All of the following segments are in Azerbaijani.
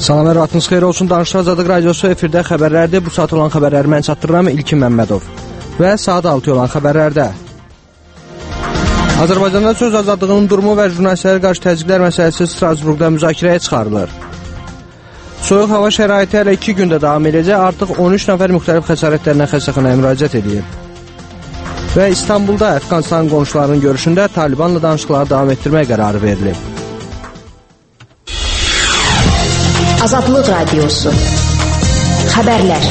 Salam və vaxtınız xeyir olsun. Danışıq Azadlıq Radiosu efirdə xəbərlərdir. Bu saat olan xəbərləri mən çatdırıram İlkin Məmmədov. Və saat 6 olan xəbərlərdə Azərbaycanda söz azadlığının durumu və jurnalistlərə qarşı təzyiqlər məsələsi Strasburqda müzakirəyə çıxarılır. Soyuq hava şəraiti hələ 2 gündə davam edəcək. Artıq 13 nəfər müxtəlif xəsarətlərlə xəstəxanaya müraciət edilib. Və İstanbulda Əfqanistan qonşularının görüşündə Talibanla danışıqları davam etdirmək qərarı verilib. Azadlıq Radiosu Xəbərlər.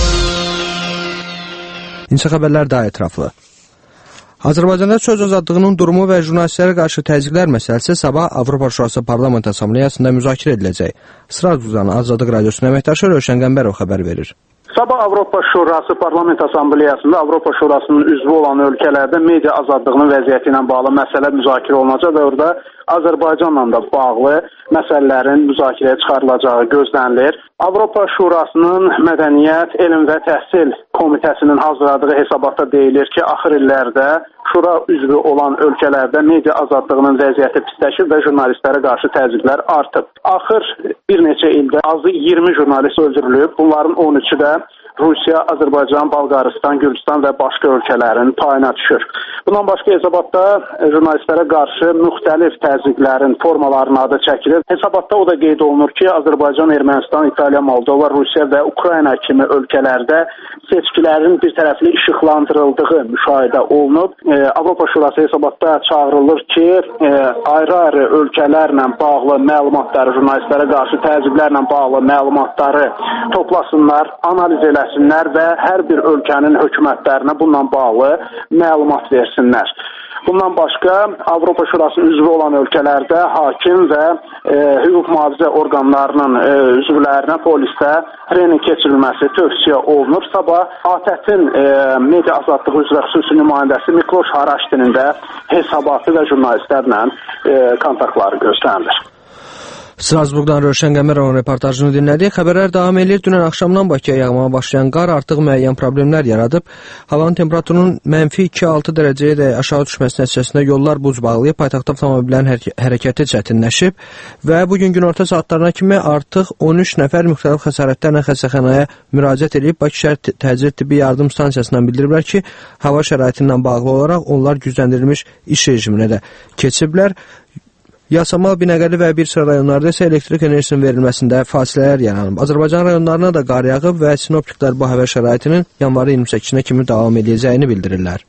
İnşa xəbərlər daha ətraflı. Azərbaycanda söz azadlığının durumu və jurnalistlərə qarşı təzyiqlər məsələsi sabah Avropa Şurası Parlament Assambleyasında müzakirə ediləcək. Strasburqdan Azadlıq Radiosunun əməkdaşı Rövşən Qəmbərov xəbər verir. Sabah Avropa Şurası Parlament Assambleyasında Avropa Şurasının üzvü olan ölkələrdə media azadlığının vəziyyəti ilə bağlı məsələ müzakirə olunacaq və orada Azərbaycanla da bağlı məsələlərin müzakirəyə çıxarılacağı gözlənilir. Avropa Şurasının Mədəniyyət, Elm və Təhsil Komitəsinin hazırladığı hesabatda deyilir ki, axır illərdə Şura üzvü olan ölkələrdə media azadlığının vəziyyəti pisləşib və jurnalistlərə qarşı təzyiqlər artıb. Axır bir neçə ildə azı 20 jurnalist öldürülüb. Bunların 13-ü də Rusiya, Azərbaycan, Bolqarıstan, Gürcüstan və başqa ölkələrin payına düşür. Bundan başqa hesabatda jurnalistlərə qarşı müxtəlif təzyiqlərin formalarının adı çəkilir. Hesabatda o da qeyd olunur ki, Azərbaycan, Ermənistan, İtaliya, Moldova, Rusiya və Ukrayna kimi ölkələrdə seçkilərin bir tərəfli işıqlandırıldığı müşahidə olunub. Avropa Şurası hesabatda çağırılır ki, ayrı-ayrı ölkələrlə bağlı məlumatları, jurnalistlərə qarşı təzyiqlərlə bağlı məlumatları toplasınlar, analiz eləsinlər və hər bir ölkənin hökumətlərinə bununla bağlı məlumat versinlər. Bundan başqa Avropa Şurasının üzvü olan ölkələrdə hakim və hüquq mühafizə orqanlarının üzvlərinə polisdə trening keçirilməsi tövsiyə olunur. Sabah ATƏT-in media azadlığı üzrə xüsusi nümayəndəsi Mikloş Haraştinin də hesabatı və jurnalistlərlə kontaktları gözlənilir. Strasburqdan Rövşən Qəmərovun reportajını dinlədik. Xəbərlər davam edir. Dünən axşamdan Bakıya yağmağa başlayan qar artıq müəyyən problemlər yaradıb. Havanın temperaturunun -2-6 dərəcəyə də aşağı düşməsi nəticəsində yollar buz bağlayıb, paytaxtda avtomobillərin hərəkəti çətinləşib və bugün günorta saatlarına kimi artıq 13 nəfər müxtəlif xəsarətlərlə xəstəxanaya müraciət edib. Bakı şəhər təcili tibbi yardım stansiyasından bildiriblər ki, hava şəraiti ilə bağlı olaraq onlar gücləndirilmiş iş rejiminə də keçiblər. Yasamal, Binəqədi və bir sıra rayonlarda isə elektrik enerjisinin verilməsində fasilələr yaranıb. Azərbaycan rayonlarına da qar yağıb və sinoptiklər bu hava şəraitinin yanvarın 28-nə kimi davam edəcəyini bildirirlər.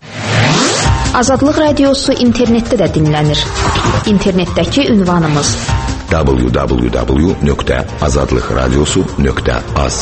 Azadlıq Radiosu internetdə də dinlənir. İnternetdəki ünvanımız www.azadlıqradiosu.az.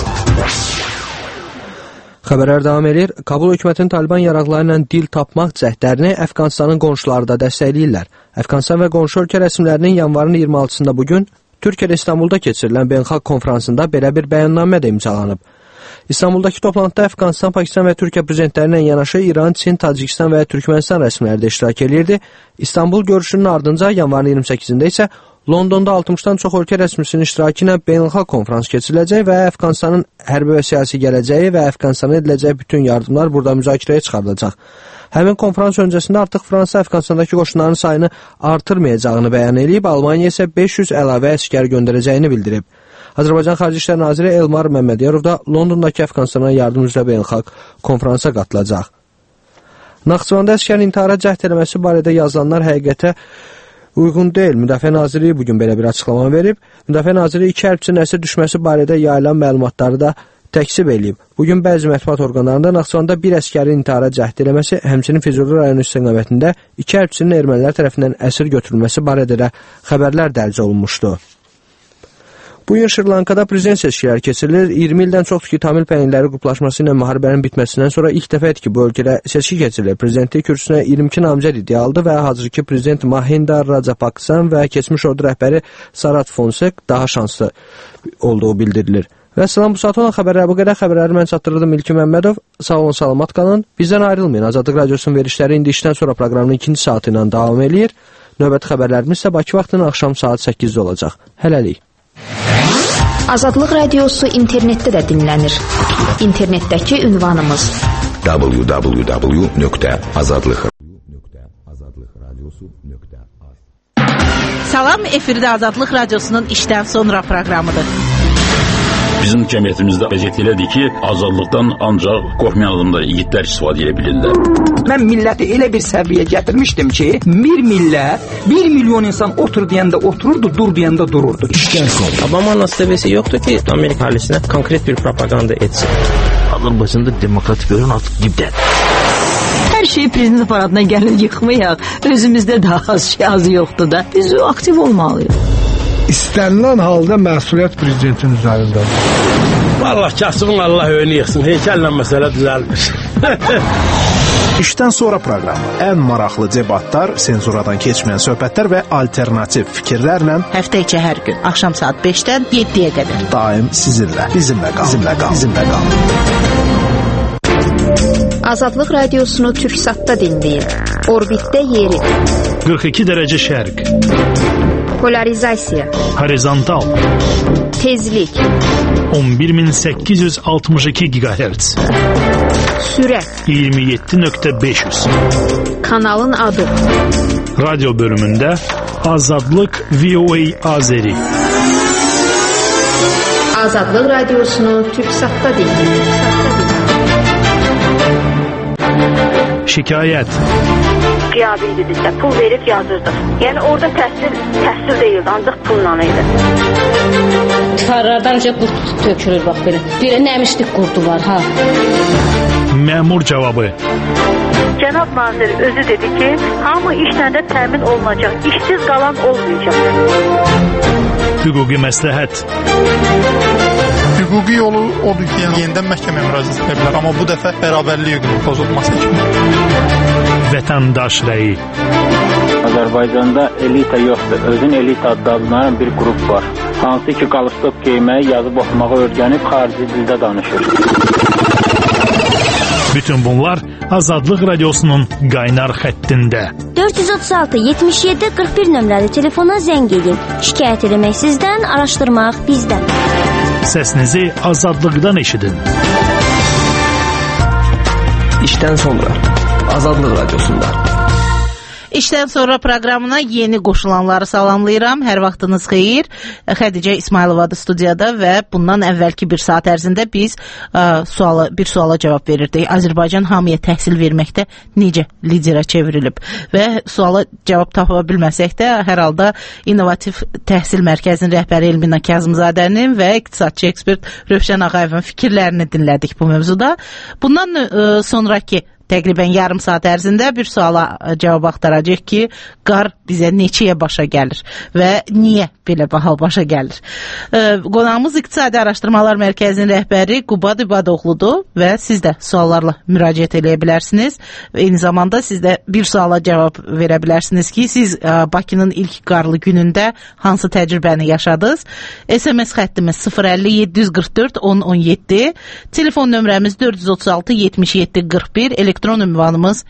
Xəbərlər davam edir. Kabul hökumətinin Taliban yaraqları ilə dil tapmaq cəhdlərini Əfqanistanın qonşuları da dəstəkləyirlər. Əfqanistan və qonşu ölkə rəsmilərinin yanvarın 26-sında bugün Türkiyədə İstanbulda keçirilən beynəlxalq konfransında belə bir bəyannamə də imzalanıb. İstanbuldakı toplantıda Əfqanistan, Pakistan və Türkiyə prezidentləri ilə yanaşı İran, Çin, Tacikistan və Türkmənistan rəsmiləri də iştirak edirdi. İstanbul görüşünün ardınca yanvarın 28-də isə Londonda 60-dan çox ölkə rəsmisinin iştirakı ilə beynəlxalq konfrans keçiriləcək və Əfqanistanın hərbi və siyasi gələcəyi və Əfqanistana ediləcək bütün yardımlar burada müzakirəyə çıxarılacaq. Həmin konfrans öncəsində artıq Fransa Əfqanistandakı qoşunların sayını artırmayacağını bəyan edib, Almaniya isə 500 əlavə əsgər göndərəcəyini bildirib. Azərbaycan Xarici İşlər Naziri Elmar Məmmədiyarov da Londondakı Əfqanistana yardım üzrə beynəlxalq konfransa qatılacaq. Naxçıvanda əsgərin intihara cəhd eləməsi barədə yazılanlar həqiqətə uyğun deyil. Müdafiə Nazirliyi bugün belə bir açıqlama verib. Müdafiə Nazirliyi 2 hərbçinin əsir düşməsi barədə yayılan məlumatları da təksib edib. Bugün bəzi mətbuat orqanlarında Naxçıvanda bir əsgərin intihara cəhd eləməsi, həmçinin Füzuli rayonu istiqamətində 2 hərbçinin ermənilər tərəfindən əsir götürülməsi barədə də xəbərlər dərc olunmuşdu. Bu gün Şri-Lankada prezident seçkiləri keçirilir. 20 ildən çoxdur ki, Tamil pəyinləri qruplaşması ilə müharibənin bitməsindən sonra ilk dəfədir ki, bu ölkədə seçki keçirilir. Prezidentlik kürsüsünə 22 namizəd iddialıdır və hazırki prezident Mahinda Rajapaksa və keçmiş ordu rəhbəri Sarat Fonsek daha şanslı olduğu bildirilir. Və salam, bu saat olan xəbərlər bu qədər. Xəbərləri mən çatdırdım İlkin Məmmədov. Sağ olun, salamat qalın. Bizdən ayrılmayın. Azadlıq Radiosunun verişləri indi işdən sonra proqramın 2-ci saatı ilə davam edir. Növbəti xəbərlərimiz isə Bakı vaxtının axşam saat 8-də olacaq. Hələlik. Azadlıq Radiosu internetdə də dinlənir. İnternetdəki ünvanımız www.azadlıqradiosu.az. Salam, efirdə Azadlıq Radiosunun işdən sonra proqramıdır. Bizim cəmiyyətimizdə vəziyyət elədir ki, azadlıqdan ancaq qorxmayan adamlar, yiğitlər istifadə edə bilirlər. Mən milləti elə bir səviyyəyə gətirmişdim ki, bir millət, 1 milyon insan otur deyəndə otururdu, dur deyəndə dururdu. Obama'nın ASTV'si yoktu ki Amerika ailesine konkret bir propaganda etsin. Azərbaycanda demokratik görün artıq dibdən. Hər şeyi prezident paradına gəlin yıxmayaq. Özümüzdə daha az yoxdur da. Biz aktiv olmalıyıq. İstənilən halda məsuliyyət prezidentin üzərindədir. Vallahi kasımın Allah önünü yıxsın. Heykəllə məsələ düzəlmir. İşdən sonra proqramı. Ən maraqlı debatlar, senzuradan keçməyən söhbətlər və alternativ fikirlərlə Həftə içi hər gün axşam saat 5-dən 7-yə qədər. Daim sizinlə. Bizimlə qalın. Azadlıq Radiosunu Türksatda dinləyin. Orbitdə yeri. 42 dərəcə şərq. Polarizasiya. Horizontal. Tezlik. 11862 GHz. Sürət. 27.500. Kanalın adı. Radyo bölümündə Azadlıq VOA Azeri. Azadlıq Radiosunu Türksatda dinləyin. Şikayət. Qiyabilidirsə, pul verib yazırdı. Yəni orada təhsil deyildi, ancaq pulla idi. Divarlardanca qurt tökülür, bax belə. Belə nəmişlik qurdu var, ha. Məmur cavabı. Cənab nazir özü dedi ki, hamı işlə də təmin olunacaq, işsiz qalan olmayacaq. Hüquqi məsləhət. Hüquqi yolu odur ki, yenidən məhkəməyə müraciət edə bilər, amma bu dəfə bərabərlik hüququnun pozulması kimi. Vətəndaş rəyi. Azərbaycanda elita yoxdur. Özün elita adlanan bir qrup var. Hansı ki, qalstok geyməyi, yazıb oxumağı öyrənib xarici dildə danışır. Bütün bunlar Azadlıq Radiosunun qaynar xəttində. 436-77-41 nömrəli telefona zəng edin. Şikayət eləmək sizdən, araşdırmaq bizdən. Səsinizi azadlıqdan eşidin. İşdən sonra Azadlıq Radiosunda. İşdən sonra proqramına yeni qoşulanları salamlayıram. Hər vaxtınız xeyir. Xədicə İsmayılovadır studiyada və bundan əvvəlki bir saat ərzində biz bir suala cavab verirdik. Azərbaycan hamıya təhsil verməkdə necə liderə çevrilib? Və suala cavab tapa bilməsək də hər halda İnnovativ Təhsil Mərkəzinin rəhbəri Elmina Kazımzadənin və iqtisadçı ekspert Rövşən Ağayevin fikirlərini dinlədik bu mövzuda. Bundan sonraki təqribən yarım saat ərzində bir suala cavab axtaracaq ki, qar bizə neçəyə başa gəlir və niyə belə baha başa gəlir. Qonağımız İqtisadi Araşdırmalar Mərkəzinin rəhbəri Qubad İbadoğludur və siz də suallarla müraciət eləyə bilərsiniz. Eyni zamanda siz də bir suala cavab verə bilərsiniz ki, siz Bakının ilk qarlı günündə hansı təcrübəni yaşadınız? SMS xəttimiz 050-744 1017, telefon nömrəmiz 436-77-41, elektron ünvanımız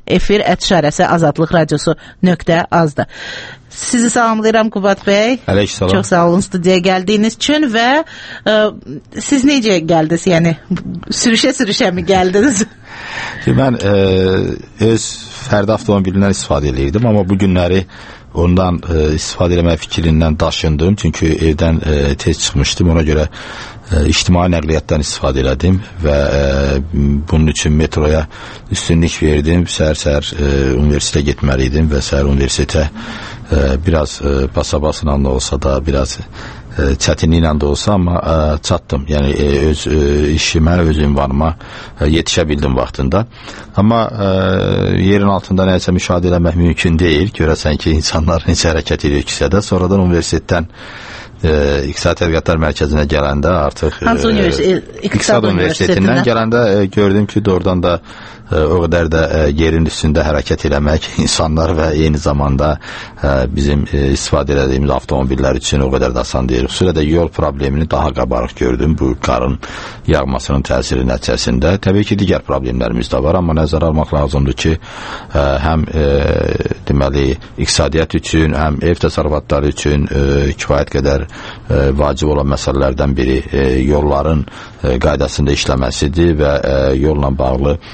efir@azadlıqradiosu.az-dır. Sizi salamlayıram Qubad bəy. Əleyhissalam. Çox sağ olun studiyaya gəldiyiniz üçün və siz necə gəldiniz? Yəni sürüşə mi gəldiniz? Mən öz fərdi avtomobilindən istifadə edirdim, amma bu günləri ondan istifadə etmək fikrindən daşındım. Çünki evdən tez çıxmışdım. Ona görə ictimai nəqliyyatdan istifadə elədim və bunun üçün metroya üstünlük verdim. Səhər universitetə getməliydim və səhər universitetə biraz basabasla da olsa da, biraz çətinliklə də olsa, amma çatdım. Yəni öz işimə, öz ünvanıma yetişə bildim vaxtında. Amma yerin altında nəsə müşahidə eləmək mümkün deyil. Görəsən ki, insanlar necə hərəkət edirsə də, sonradan universitetdən İqtisadi Tədqiqatlar Mərkəzinə gələndə artıq İqtisad Universitetindən gələndə gördüm ki, doğrudan da o qədər də yerin üstündə hərəkət eləmək insanlar və eyni zamanda bizim istifadə edədiyimiz avtomobillər üçün o qədər də asan deyil. Xüsusilə də yol problemini daha qabarıq gördüm bu qarın yağmasının təsiri nəticəsində. Təbii ki, digər problemlərimiz də var, amma nəzərə almaq lazımdır ki, həm deməli iqtisadiyyat üçün, həm ev təsərrüfatları üçün kifayət qədər vacib olan məsələlərdən biri yolların qaydasında işləməsidir və yolla bağlı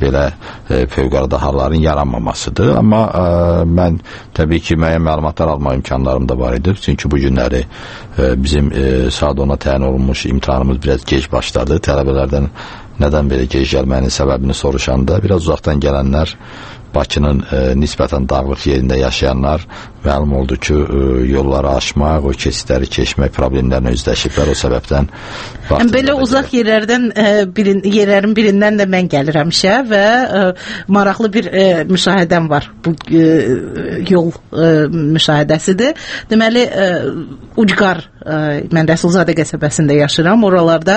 belə fövqəladə halların yaranmamasıdır. Amma mən təbii ki, müəyyən məlumatlar alma imkanlarım da var idi. Çünki bu günləri bizim saat 10-a təyin olunmuş imtahanımız biraz gec başladı. Tələbələrdən nədən belə gec gəlmənin səbəbini soruşanda biraz uzaqdan gələnlər, Bakının nisbətən dağlıq yerində yaşayanlar məlum oldu ki, yolları aşmaq, o keçidləri keçmək problemlərinə üzləşiblər, o səbəbdən. Belə uzaq yerlərdən yerlərin birindən də mən gəlirəmişə və maraqlı bir müşahidəm var. Bu yol müşahidəsidir. Deməli, Ucqar, mən Rəsulzadə qəsəbəsində yaşayıram. Oralarda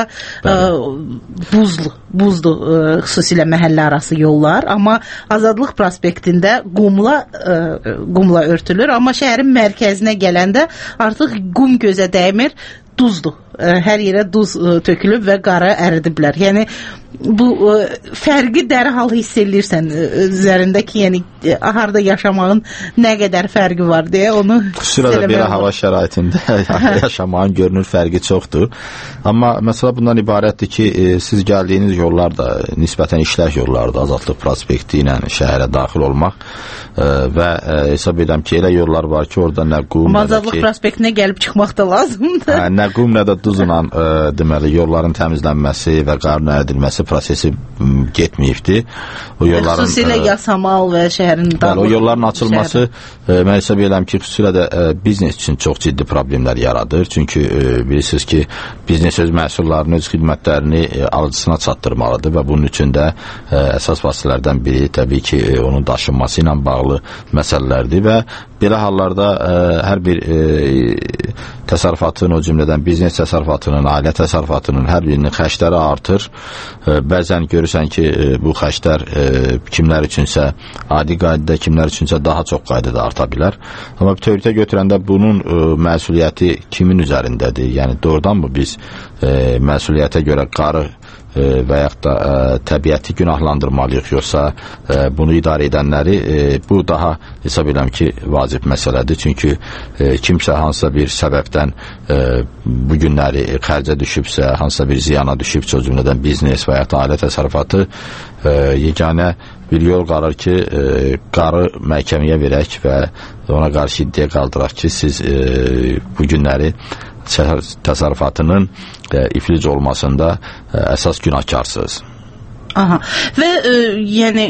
buzlu xüsusilə məhəllə arası yollar, amma Azadlıq prospektində qumla örtülür, amma şəhərin mərkəzinə gələndə artıq qum gözə dəymir, duzdur. Hər yerə duz tökülüb və qarı əridiblər. Yəni bu fərqi dərhal hiss edirsən üzərindəki, yəni harda yaşamağın nə qədər fərqi var deyə onu xüsusilə belə hava şəraitində yaşamağın görünür fərqi çoxdur. Amma məsələ bundan ibarətdir ki, siz gəldiyiniz yollar da nisbətən işlək yollardır. Azadlıq prospekti ilə şəhərə daxil olmaq və hesab edirəm ki, elə yollar var ki, orada nə qum, Azadlıq prospektinə gəlib çıxmaq da lazımdır. Nə qum, nə də duzla deməli yolların təmizlənməsi və qarın əridilməsi prosesi getməyibdi. O yolların xüsusilə Yasamal və şəhərin o yolların açılması mən hesab edirəm ki, xüsusilə də biznes üçün çox ciddi problemlər yaradır. Çünki bilirsiniz ki, biznes öz məhsullarını, öz xidmətlərini alıcısına çatdırmalıdır və bunun üçün də əsas vasitələrdən biri təbii ki, onun daşınması ilə bağlı məsələlərdir və belə hallarda hər bir təsərrüfatın, o cümlədən biznes təsərrüfatının, ailə təsərrüfatının hər birinin xərcləri artır. Bəzən görürsən ki, bu xərclər kimlər üçünsə adi qaydada, kimlər üçünsə daha çox qaydada arta bilər. Amma bütövlükdə götürəndə bunun məsuliyyəti kimin üzərindədir? Yəni doğrudan mı biz məsuliyyətə görə qarı və yaxud da təbiəti günahlandırmalıyıq, yoxsa bunu idarə edənləri, bu daha hesab edirəm ki, vacib məsələdir. Çünki kimsə hansısa bir səbəbdən bu günləri xərcə düşübsə, hansısa bir ziyana düşübsə, o cümlədən biznes və yaxud da ailə təsərrüfatı yeganə bir yol qarır ki, qarı məhkəməyə verək və ona qarşı iddia qaldıraq ki, siz bu günləri təsərrüfatının iflic olmasında əsas günahkarsınız. Aha. Və yəni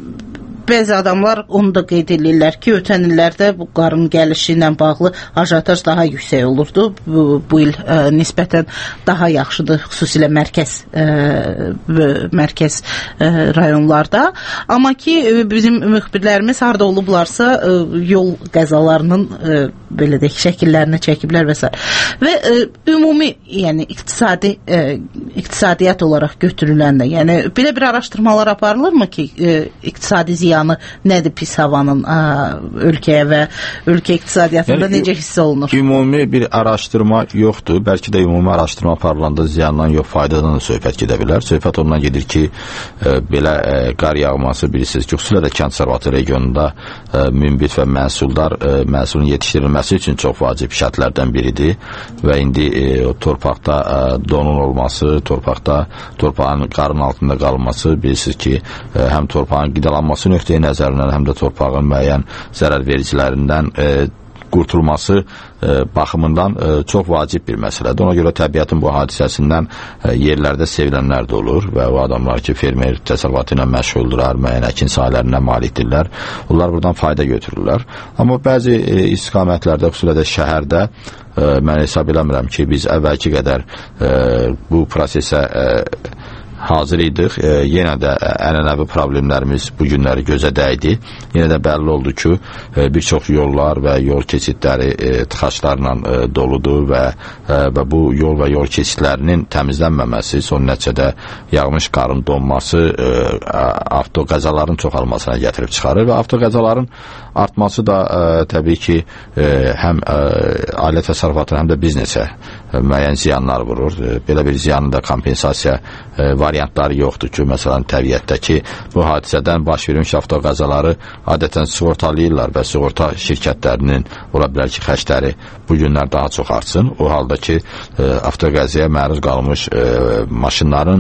bəzi adamlar onu da qeyd edirlər ki, ötən illərdə bu qarın gəlişi ilə bağlı ajotaj daha yüksək olurdu. Bu il nisbətən daha yaxşıdır, xüsusilə mərkəz rayonlarda. Amma ki, bizim müxbirlərimiz harda olublarsa yol qəzalarının belə deyək, şəkillərini çəkiblər və s. Və ümumi, yəni iqtisadiyyat olaraq götürüləndə, yəni belə bir araşdırmalar aparılırmı ki, iqtisadi ziyanı nədir pis havanın ölkəyə və ölkə iqtisadiyyatında necə hiss olunur? Ümumi bir araşdırma yoxdur. Bəlkə də ümumi araşdırma aparılanda ziyandan yox, faydadan da söhbət gedə bilər. Söhbət ondan gedir ki, belə qar yağması bilirsiniz ki, xüsusilə də Kənd Təsərrüfatı regionunda münbit və məhsulun yetişdirilməsi üçün çox vacib şərtlərdən biridir və indi o torpaqda donun olması, torpağın qarın altında qalması bilirsiniz ki, həm torpağın qidalanması nöqteyi nəzərindən, həm də torpağın müəyyən zərər vericilərindən qurtulması baxımından çox vacib bir məsələdir. Ona görə təbiətin bu hadisəsindən yerlərdə sevilənlər də olur və o adamlar ki, fermer təsərrüfatı ilə məşğuldurlar, müəyyən əkin sahələrinə malikdirlər. Onlar buradan fayda götürürlər. Amma bəzi istiqamətlərdə, xüsusilə də şəhərdə mən hesab eləmirəm ki, biz əvvəlki qədər bu prosesə hazır idik. Yenə də ənənəvi problemlərimiz bu günləri gözə dəydi. Yenə də bəlli oldu ki, bir çox yollar və yol keçidləri tıxaclarla doludur və bu yol və yol keçidlərinin təmizlənməməsi, son nəticədə yağmış qarın donması avtoqəzaların çoxalmasına gətirib çıxarır və avtoqəzaların artması da təbii ki, həm ailə təsərrüfatına, həm də biznesə müəyyən ziyanlar vurur. Belə bir ziyanın da kompensasiya variantları yoxdur ki, məsələn, təbiətdəki bu hadisədən baş vermiş avtoqəzaları adətən sığortalayırlar və sığorta şirkətlərinin ola bilər ki, xərcləri bu günlər daha çox artsın. O halda ki, avtoqəzaya məruz qalmış maşınların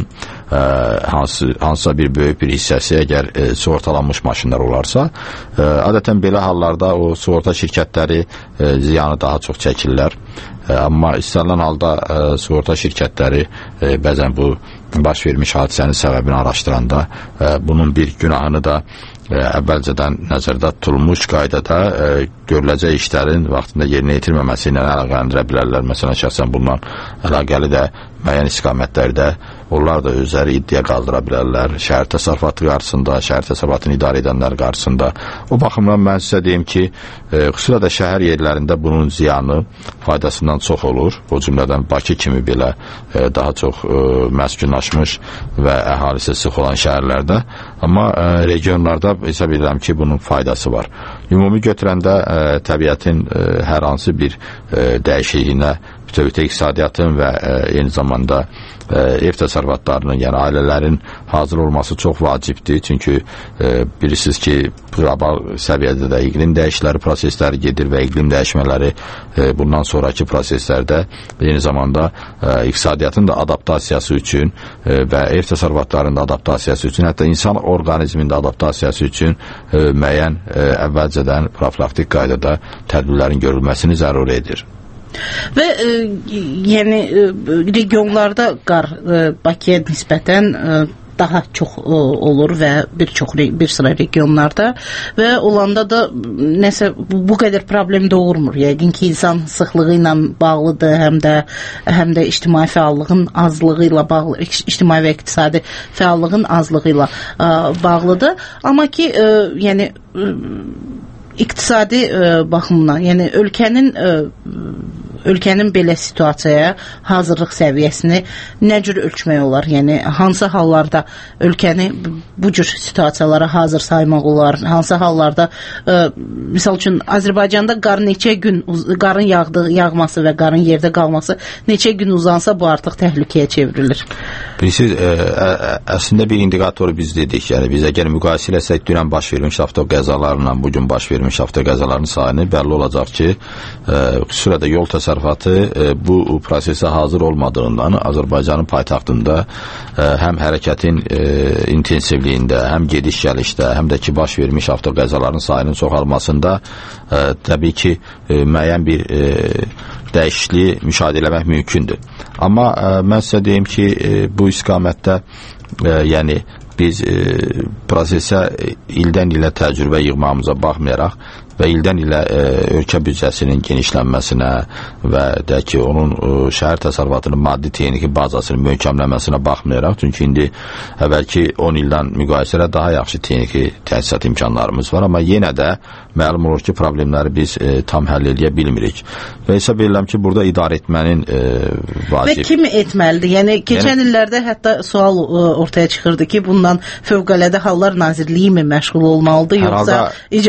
hansısa bir böyük bir hissəsi əgər sığortalanmış maşınlar olarsa, adətən belə hallarda o sığorta şirkətləri ziyanı daha çox çəkirlər. Amma istənilən halda sığorta şirkətləri bəzən bu baş vermiş hadisənin səbəbini araşdıranda bunun bir günahını da əvvəlcədən nəzərdə tutulmuş qaydada görüləcək işlərin vaxtında yerinə yetirməməsi ilə əlaqələndirə bilərlər. Məsələn, şəxsən bununla əlaqəli də müəyyən istiqamətlərdə onlar da özləri iddia qaldıra bilərlər. Şəhər təsərrüfatı qarşısında, şəhər təsərrüfatını idarə edənlər qarşısında. O baxımdan mən sizə deyim ki, xüsusilə də şəhər yerlərində bunun ziyanı faydasından çox olur. O cümlədən Bakı kimi belə daha çox məskunlaşmış və əhalisi sıx olan şəhərlərdə. Amma regionlarda hesab edirəm ki, bunun faydası var. Ümumi götürəndə təbiətin hər hansı bir dəyişikliyinə bütövlükdə iqtisadiyyatın və eyni zamanda ev təsərrüfatlarının, yəni ailələrin hazır olması çox vacibdir. Çünki bilirsiniz ki, qlobal səviyyədə də iqlim dəyişikləri prosesləri gedir və iqlim dəyişmələri bundan sonraki proseslərdə eyni zamanda iqtisadiyyatın da adaptasiyası üçün və ev təsərrüfatlarının da adaptasiyası üçün, hətta insan orqanizminin də adaptasiyası üçün müəyyən əvvəlcədən profilaktik qaydada tədbirlərin görülməsini zəruri edir. Və yəni regionlarda qar Bakıya nisbətən daha çox olur və bir sıra regionlarda və olanda da nəsə bu qədər problem doğurmur. Yəqin ki, insan sıxlığı ilə bağlıdır, həm də ictimai fəallığın azlığı ilə bağlı, ictimai və iqtisadi fəallığın azlığı ilə bağlıdır. Amma ki, yəni iqtisadi baxımdan, yəni ölkənin belə situasiyaya hazırlıq səviyyəsini nə cür ölçmək olar? Yəni hansı hallarda ölkəni bu cür situasiyalara hazır saymaq olar? Hansı hallarda misal üçün Azərbaycanda qar neçə gün qarın yağması və qarın yerdə qalması neçə gün uzansa bu artıq təhlükəyə çevrilir. Bilirsiniz, əslində bir indikatoru biz dedik. Yəni biz əgər müqayisə eləsək dünən baş vermiş avtoqəzalarla bugün baş vermiş avtoqəzaların sayını bəlli olacaq ki, xüsusilə də yol təsərrüfatı bu prosesə hazır olmadığından Azərbaycanın paytaxtında həm hərəkətin intensivliyində, həm gediş-gəlişdə, həm də ki baş vermiş avtoqəzaların sayının çoxalmasında təbii ki müəyyən bir dəyişikliyi müşahidə etmək mümkündür. Amma mən sizə deyim ki, bu istiqamətdə yəni biz prosesə ildən ilə təcrübə yığmamıza baxmayaraq və ildən ilə ölkə büdcəsinin genişlənməsinə və də ki, onun şəhər təsərrüfatının maddi texniki bazasının möhkəmlənməsinə baxmayaraq, çünki indi əvvəlki 10 ildən müqayisələ daha yaxşı texniki təsisat imkanlarımız var, amma yenə də məlum olur ki, problemləri biz tam həll edə bilmirik. Və hesab edirəm ki, burada idarə etmənin vacib. Və kim etməlidir? Yəni, keçən illərdə hətta sual ortaya çıxırdı ki, bundan Fövqəladə Hallar Nazirliyi mi məşğul olmalıdır, yoxsa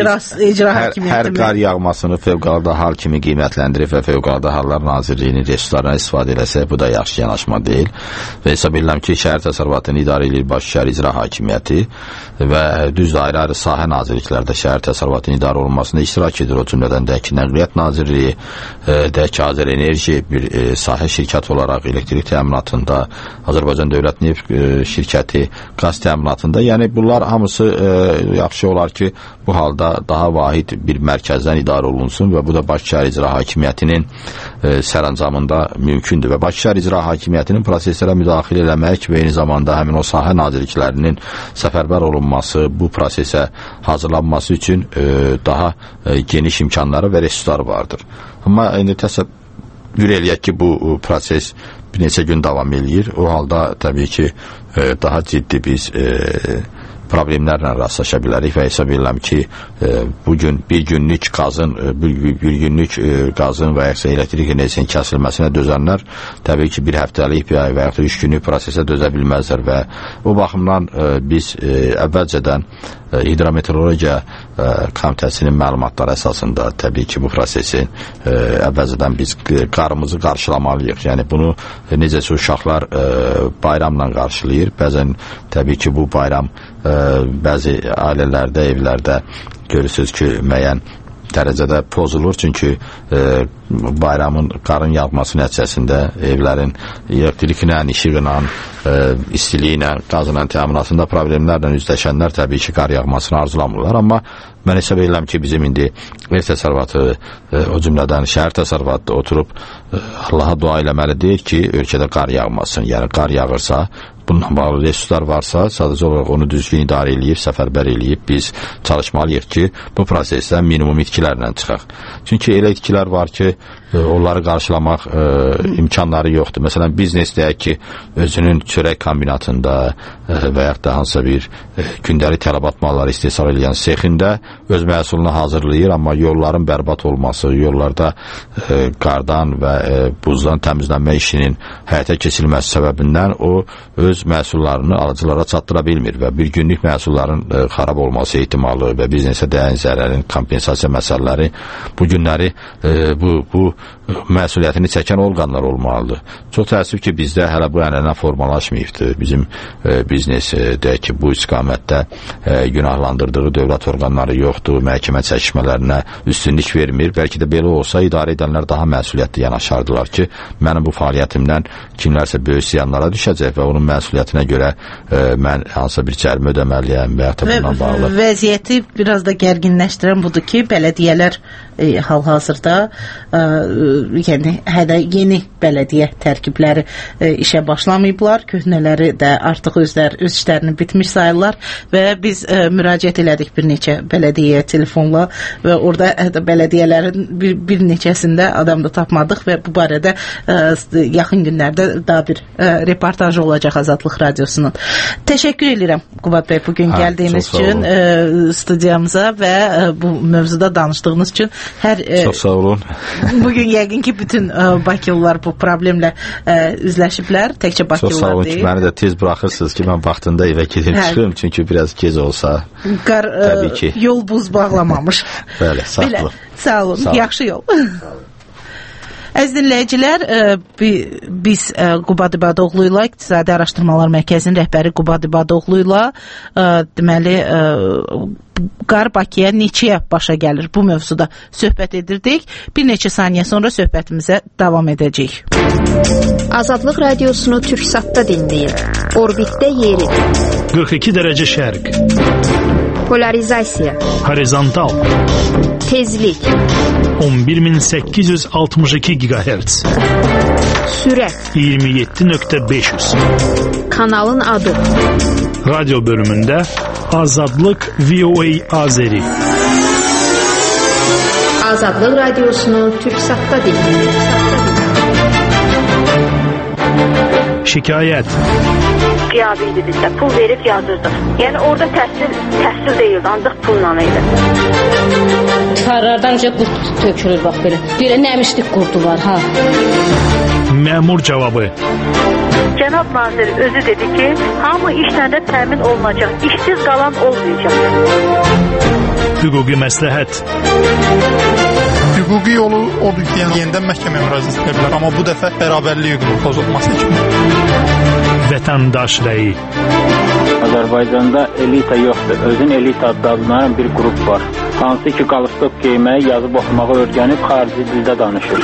icra hakimiyyəti mi? Hər qar yağmasını Fövqəladə Hal kimi qiymətləndirib və Fövqəladə Hallar Nazirliyinin resurslarına istifadə eləsə, bu da yaxşı yanaşma deyil. Və hesab edirəm ki, şəhər təsərrüfatını idarə edir Bakı Şəhər İcra Hakimiyyəti və düz ayrı-ayrı sahə nazirliklərdə şəhər təsərrüfatının idarə olunmasında iştirak edir. O cümlədən də ki, Nəqliyyat Nazirliyi, də ki, Azərenerji bir sahə şirkət olaraq elektrik təminatında, Azərbaycan Dövlət Neft şirkəti qaz təminatında, yəni bunlar hamısı yaxşı olar ki, bu halda daha vahid bir mərkəzdən idarə olunsun və bu da Bakı Şəhər İcra Hakimiyyətinin sərəncamında mümkündür və Bakı Şəhər İcra Hakimiyyətinin proseslərə müdaxilə eləmək və eyni zamanda həmin o sahə nazirliklərinin səfərbər olunması, bu prosesə hazırlanması üçün daha geniş imkanları və resursları vardır. Amma indi təsəvvür eləyək ki, bu proses bir neçə gün davam eləyir. O halda təbii ki, daha ciddi biz problemlərlə rastlaşa bilərik və hesab edirəm ki, bugün bir günlük qazın və yaxud elektrik enerjisinin kəsilməsinə dözənlər təbii ki, bir həftəlik, bir ay və yaxud 3 günlük prosesə dözə bilməzlər və bu baxımdan biz əvvəlcədən hidrometeorologiya komitəsinin məlumatları əsasında təbii ki, bu prosesin əvvəlcədən biz qarımızı qarşılamalıyıq. Yəni bunu necəsə uşaqlar bayramla qarşılayır. Bəzən təbii ki, bu bayram bəzi ailələrdə, evlərdə görürsünüz ki, müəyyən dərəcədə pozulur, çünki bayramın qarın yağması nəticəsində evlərin elektriklə, işıqla, istiliklə, qazla təminatında problemlərlə üzləşənlər təbii ki, qar yağmasını arzulamırlar, amma mən hesab edirəm ki, bizim indi ev təsərrüfatı, o cümlədən şəhər təsərrüfatı oturub Allaha dua eləməli deyil ki, ölkədə qar yağmasın. Yəni qar yağırsa, bununla bağlı resurslar varsa, sadəcə olaraq onu düzgün idarə eləyib, səfərbər eləyib, biz çalışmalıyıq ki, bu prosesdən minimum itkilərlə çıxaq. Çünki elə itkilər var ki, onları qarşılamaq imkanları yoxdur. Məsələn, biznes deyək ki, özünün çörək kombinatında və yaxud da hansısa bir gündəlik tələbat malları istehsal edən sexində öz məhsulunu hazırlayır, amma yolların bərbad olması, yollarda qardan və buzdan təmizlənmə işinin həyata keçirilməsi səbəbindən o öz məhsullarını alıcılara çatdıra bilmir və bir günlük məhsulların xarab olması ehtimalı və biznesə dəyən zərərin kompensasiya məsələləri bu günləri bu məsuliyyətini çəkən orqanlar olmalıdır. Çox təəssüf ki, bizdə hələ bu ənənə formalaşmayıbdır. Bizim biznes deyək ki, bu istiqamətdə günahlandırdığı dövlət orqanları yoxdur, məhkəmə çəkişmələrinə üstünlük vermir. Bəlkə də belə olsa, idarə edənlər daha məsuliyyətli yanaşardılar ki, mənim bu fəaliyyətimdən kimlərsə böyük ziyanlara düşəcək və onun məsuliyyətinə görə mən hansısa bir cərimə ödəməliyəm və ya bundan bağlı. Vəziyyəti biraz da gərginləşdirən budur ki, bələdiyyələr hal-hazırda yəni hələ yeni bələdiyyə tərkibləri işə başlamayıblar. Köhnələri də artıq öz işlərini bitmiş sayırlar və biz müraciət elədik bir neçə bələdiyyəyə telefonla və orada bələdiyyələrin bir neçəsində adam da tapmadıq və bu barədə yaxın günlərdə daha bir reportaj olacaq Azadlıq Radiosunun. Təşəkkür edirəm Qubad bəy bugün gəldiyiniz üçün studiyamıza və bu mövzuda danışdığınız üçün. Çox sağ olun. Bugün yəqin ki, bütün Bakılılar bu problemlə üzləşiblər. Təkcə Bakılılar deyil. Çox sağ olun ki, məni də tez buraxırsınız ki, mən vaxtında evə gedib çıxım, çünki biraz gec olsa. Qar yol buz bağlamamış. Bəli, sağ olun. Sağ olun, yaxşı yol. Əziz dinləyicilər, biz Qubad İbadoğlu ilə İqtisadi Araşdırmalar Mərkəzinin rəhbəri Qubad İbadoğlu ilə deməli qar Bakıya neçəyə başa gəlir bu mövzuda söhbət edirdik. Bir neçə saniyə sonra söhbətimizə davam edəcəyik. Azadlıq Radiosunu Türksatda dinləyin. Orbitdə yeri. 42 dərəcə şərq. Polarizasiya. Horizontal. Tezlik. 11862 GHz. Sürət. 27.500. Kanalın adı. Radyo bölümündə Azadlıq VOA Azeri. Azadlıq Radiosunu Türksatda dinləyin. Şikayət. Qiyabi idi bizdə. Pul verib yazırdı. Yəni orada təhsil deyildi, ancaq pulla idi. Divarlardan qurt tökülür bax belə. Belə nəmişlik qurdu var, ha. Məmur cavabı. Cənab nazir özü dedi ki, hamı işlərdə təmin olunacaq, işsiz qalan olmayacaq. Hüquqi məsləhət. Hüquqi yolu odur ki, yenidən məhkəməyə müraciət edə bilər, amma bu dəfə bərabərlik hüququnun pozulması kimi. Vətəndaş rəyi. Azərbaycanda elita yoxdur. Özün elita adlanan bir qrup var. Hansı ki, qalstok geyməyi, yazıb oxumağı öyrənib xarici dildə danışır.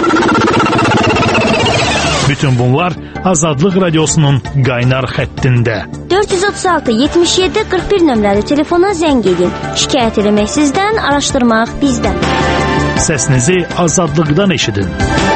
Bütün bunlar Azadlıq Radiosunun qaynar xəttində. 436-77-41 nömrəli telefona zəng edin. Şikayət eləmək sizdən, araşdırmaq bizdən. Səsinizi azadlıqdan eşidin.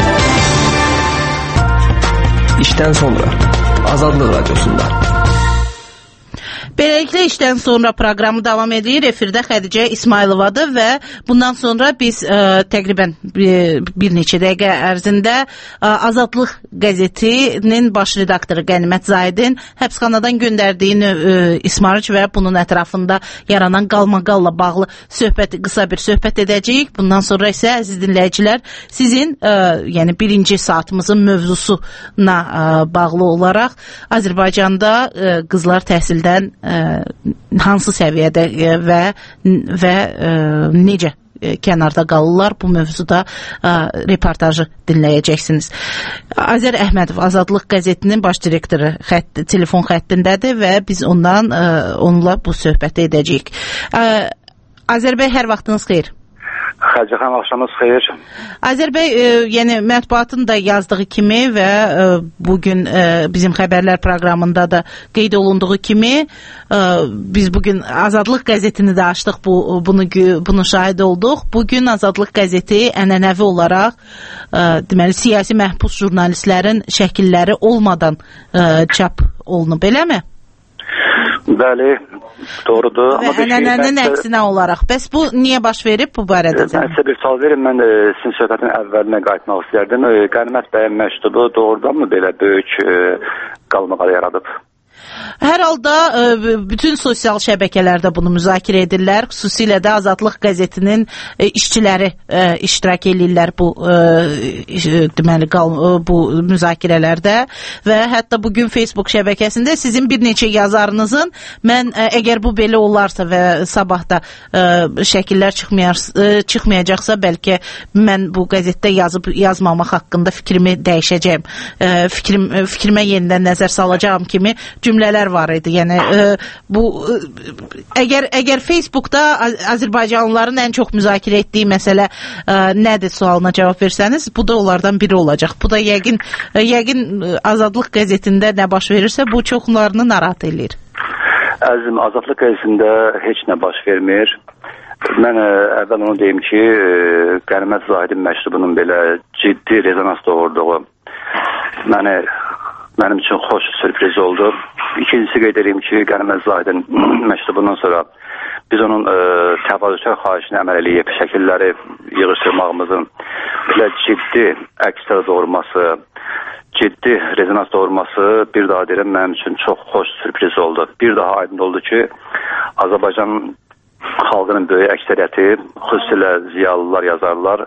İşdən sonra Azadlıq Radiosunda. Beləliklə işdən sonra proqramı davam edir. Efirdə Xədicə İsmayılovadır və bundan sonra biz təqribən bir neçə dəqiqə ərzində Azadlıq qəzetinin baş redaktoru Qənimət Zahidin həbsxanadan göndərdiyi ismarıc və bunun ətrafında yaranan qalmaqalla bağlı qısa bir söhbət edəcəyik. Bundan sonra isə əziz dinləyicilər sizin yəni birinci saatımızın mövzusuna bağlı olaraq Azərbaycanda qızlar təhsildən hansı səviyyədə və necə kənarda qalırlar, bu mövzuda reportajı dinləyəcəksiniz. Azər Əhmədov Azadlıq qəzetinin baş direktoru telefon xəttindədir və biz onunla bu söhbəti edəcəyik. Azər bəy, hər vaxtınız xeyir. Xədicə xanım, axşamınız xeyir. Azər bəy, yəni mətbuatın da yazdığı kimi və bugün bizim xəbərlər proqramında da qeyd olunduğu kimi biz bugün Azadlıq qəzetini də açdıq, bunu şahid olduq. Bugün Azadlıq qəzeti ənənəvi olaraq deməli siyasi məhbus jurnalistlərin şəkilləri olmadan çap olunub, eləmi? Bəli, doğrudur. Və ənənənin əksinə olaraq. Bəs bu niyə baş verib bu barədə? Mən sizə bir sual verim. Mən sizin söhbətin əvvəlinə qayıtmaq istərdim. Qənimət bəyin məktubu doğrudanmı belə böyük qalmaqal yaradıb? Hər halda bütün sosial şəbəkələrdə bunu müzakirə edirlər. Xüsusilə də Azadlıq qəzetinin işçiləri iştirak edirlər bu deməli bu müzakirələrdə və hətta bugün Facebook şəbəkəsində sizin bir neçə yazarınızın mən əgər bu belə olarsa və sabah da şəkillər çıxmayacaqsa bəlkə mən bu qəzetdə yazmamaq haqqında fikrimi dəyişəcəyim. Fikrimə yenidən nəzər salacağam kimi cümlələr var idi. Yəni bu əgər Facebookda Azərbaycanlıların ən çox müzakirə etdiyi məsələ nədir sualına cavab versəniz, bu da onlardan biri olacaq. Bu da yəqin Azadlıq qəzetində nə baş verirsə, bu çoxlarını narahat eləyir. Əzizim, Azadlıq qəzetində heç nə baş vermir. Mən əvvəl onu deyim ki, Qənimət Zahidin məktubunun belə ciddi rezonans doğurduğu mənim üçün xoş sürpriz oldu. İkincisi qeyd edeyim ki, Qənimət Zahidin məktubundan sonra biz onun təvazökar xahişini əməl eləyib şəkilləri yığışdırmağımızın belə ciddi əkslər doğurması, ciddi rezonans doğurması bir daha deyirəm mənim üçün çox xoş sürpriz oldu. Bir daha aydın oldu ki, Azərbaycan xalqının böyük əksəriyyəti, xüsusilə ziyalılar, yazarlar,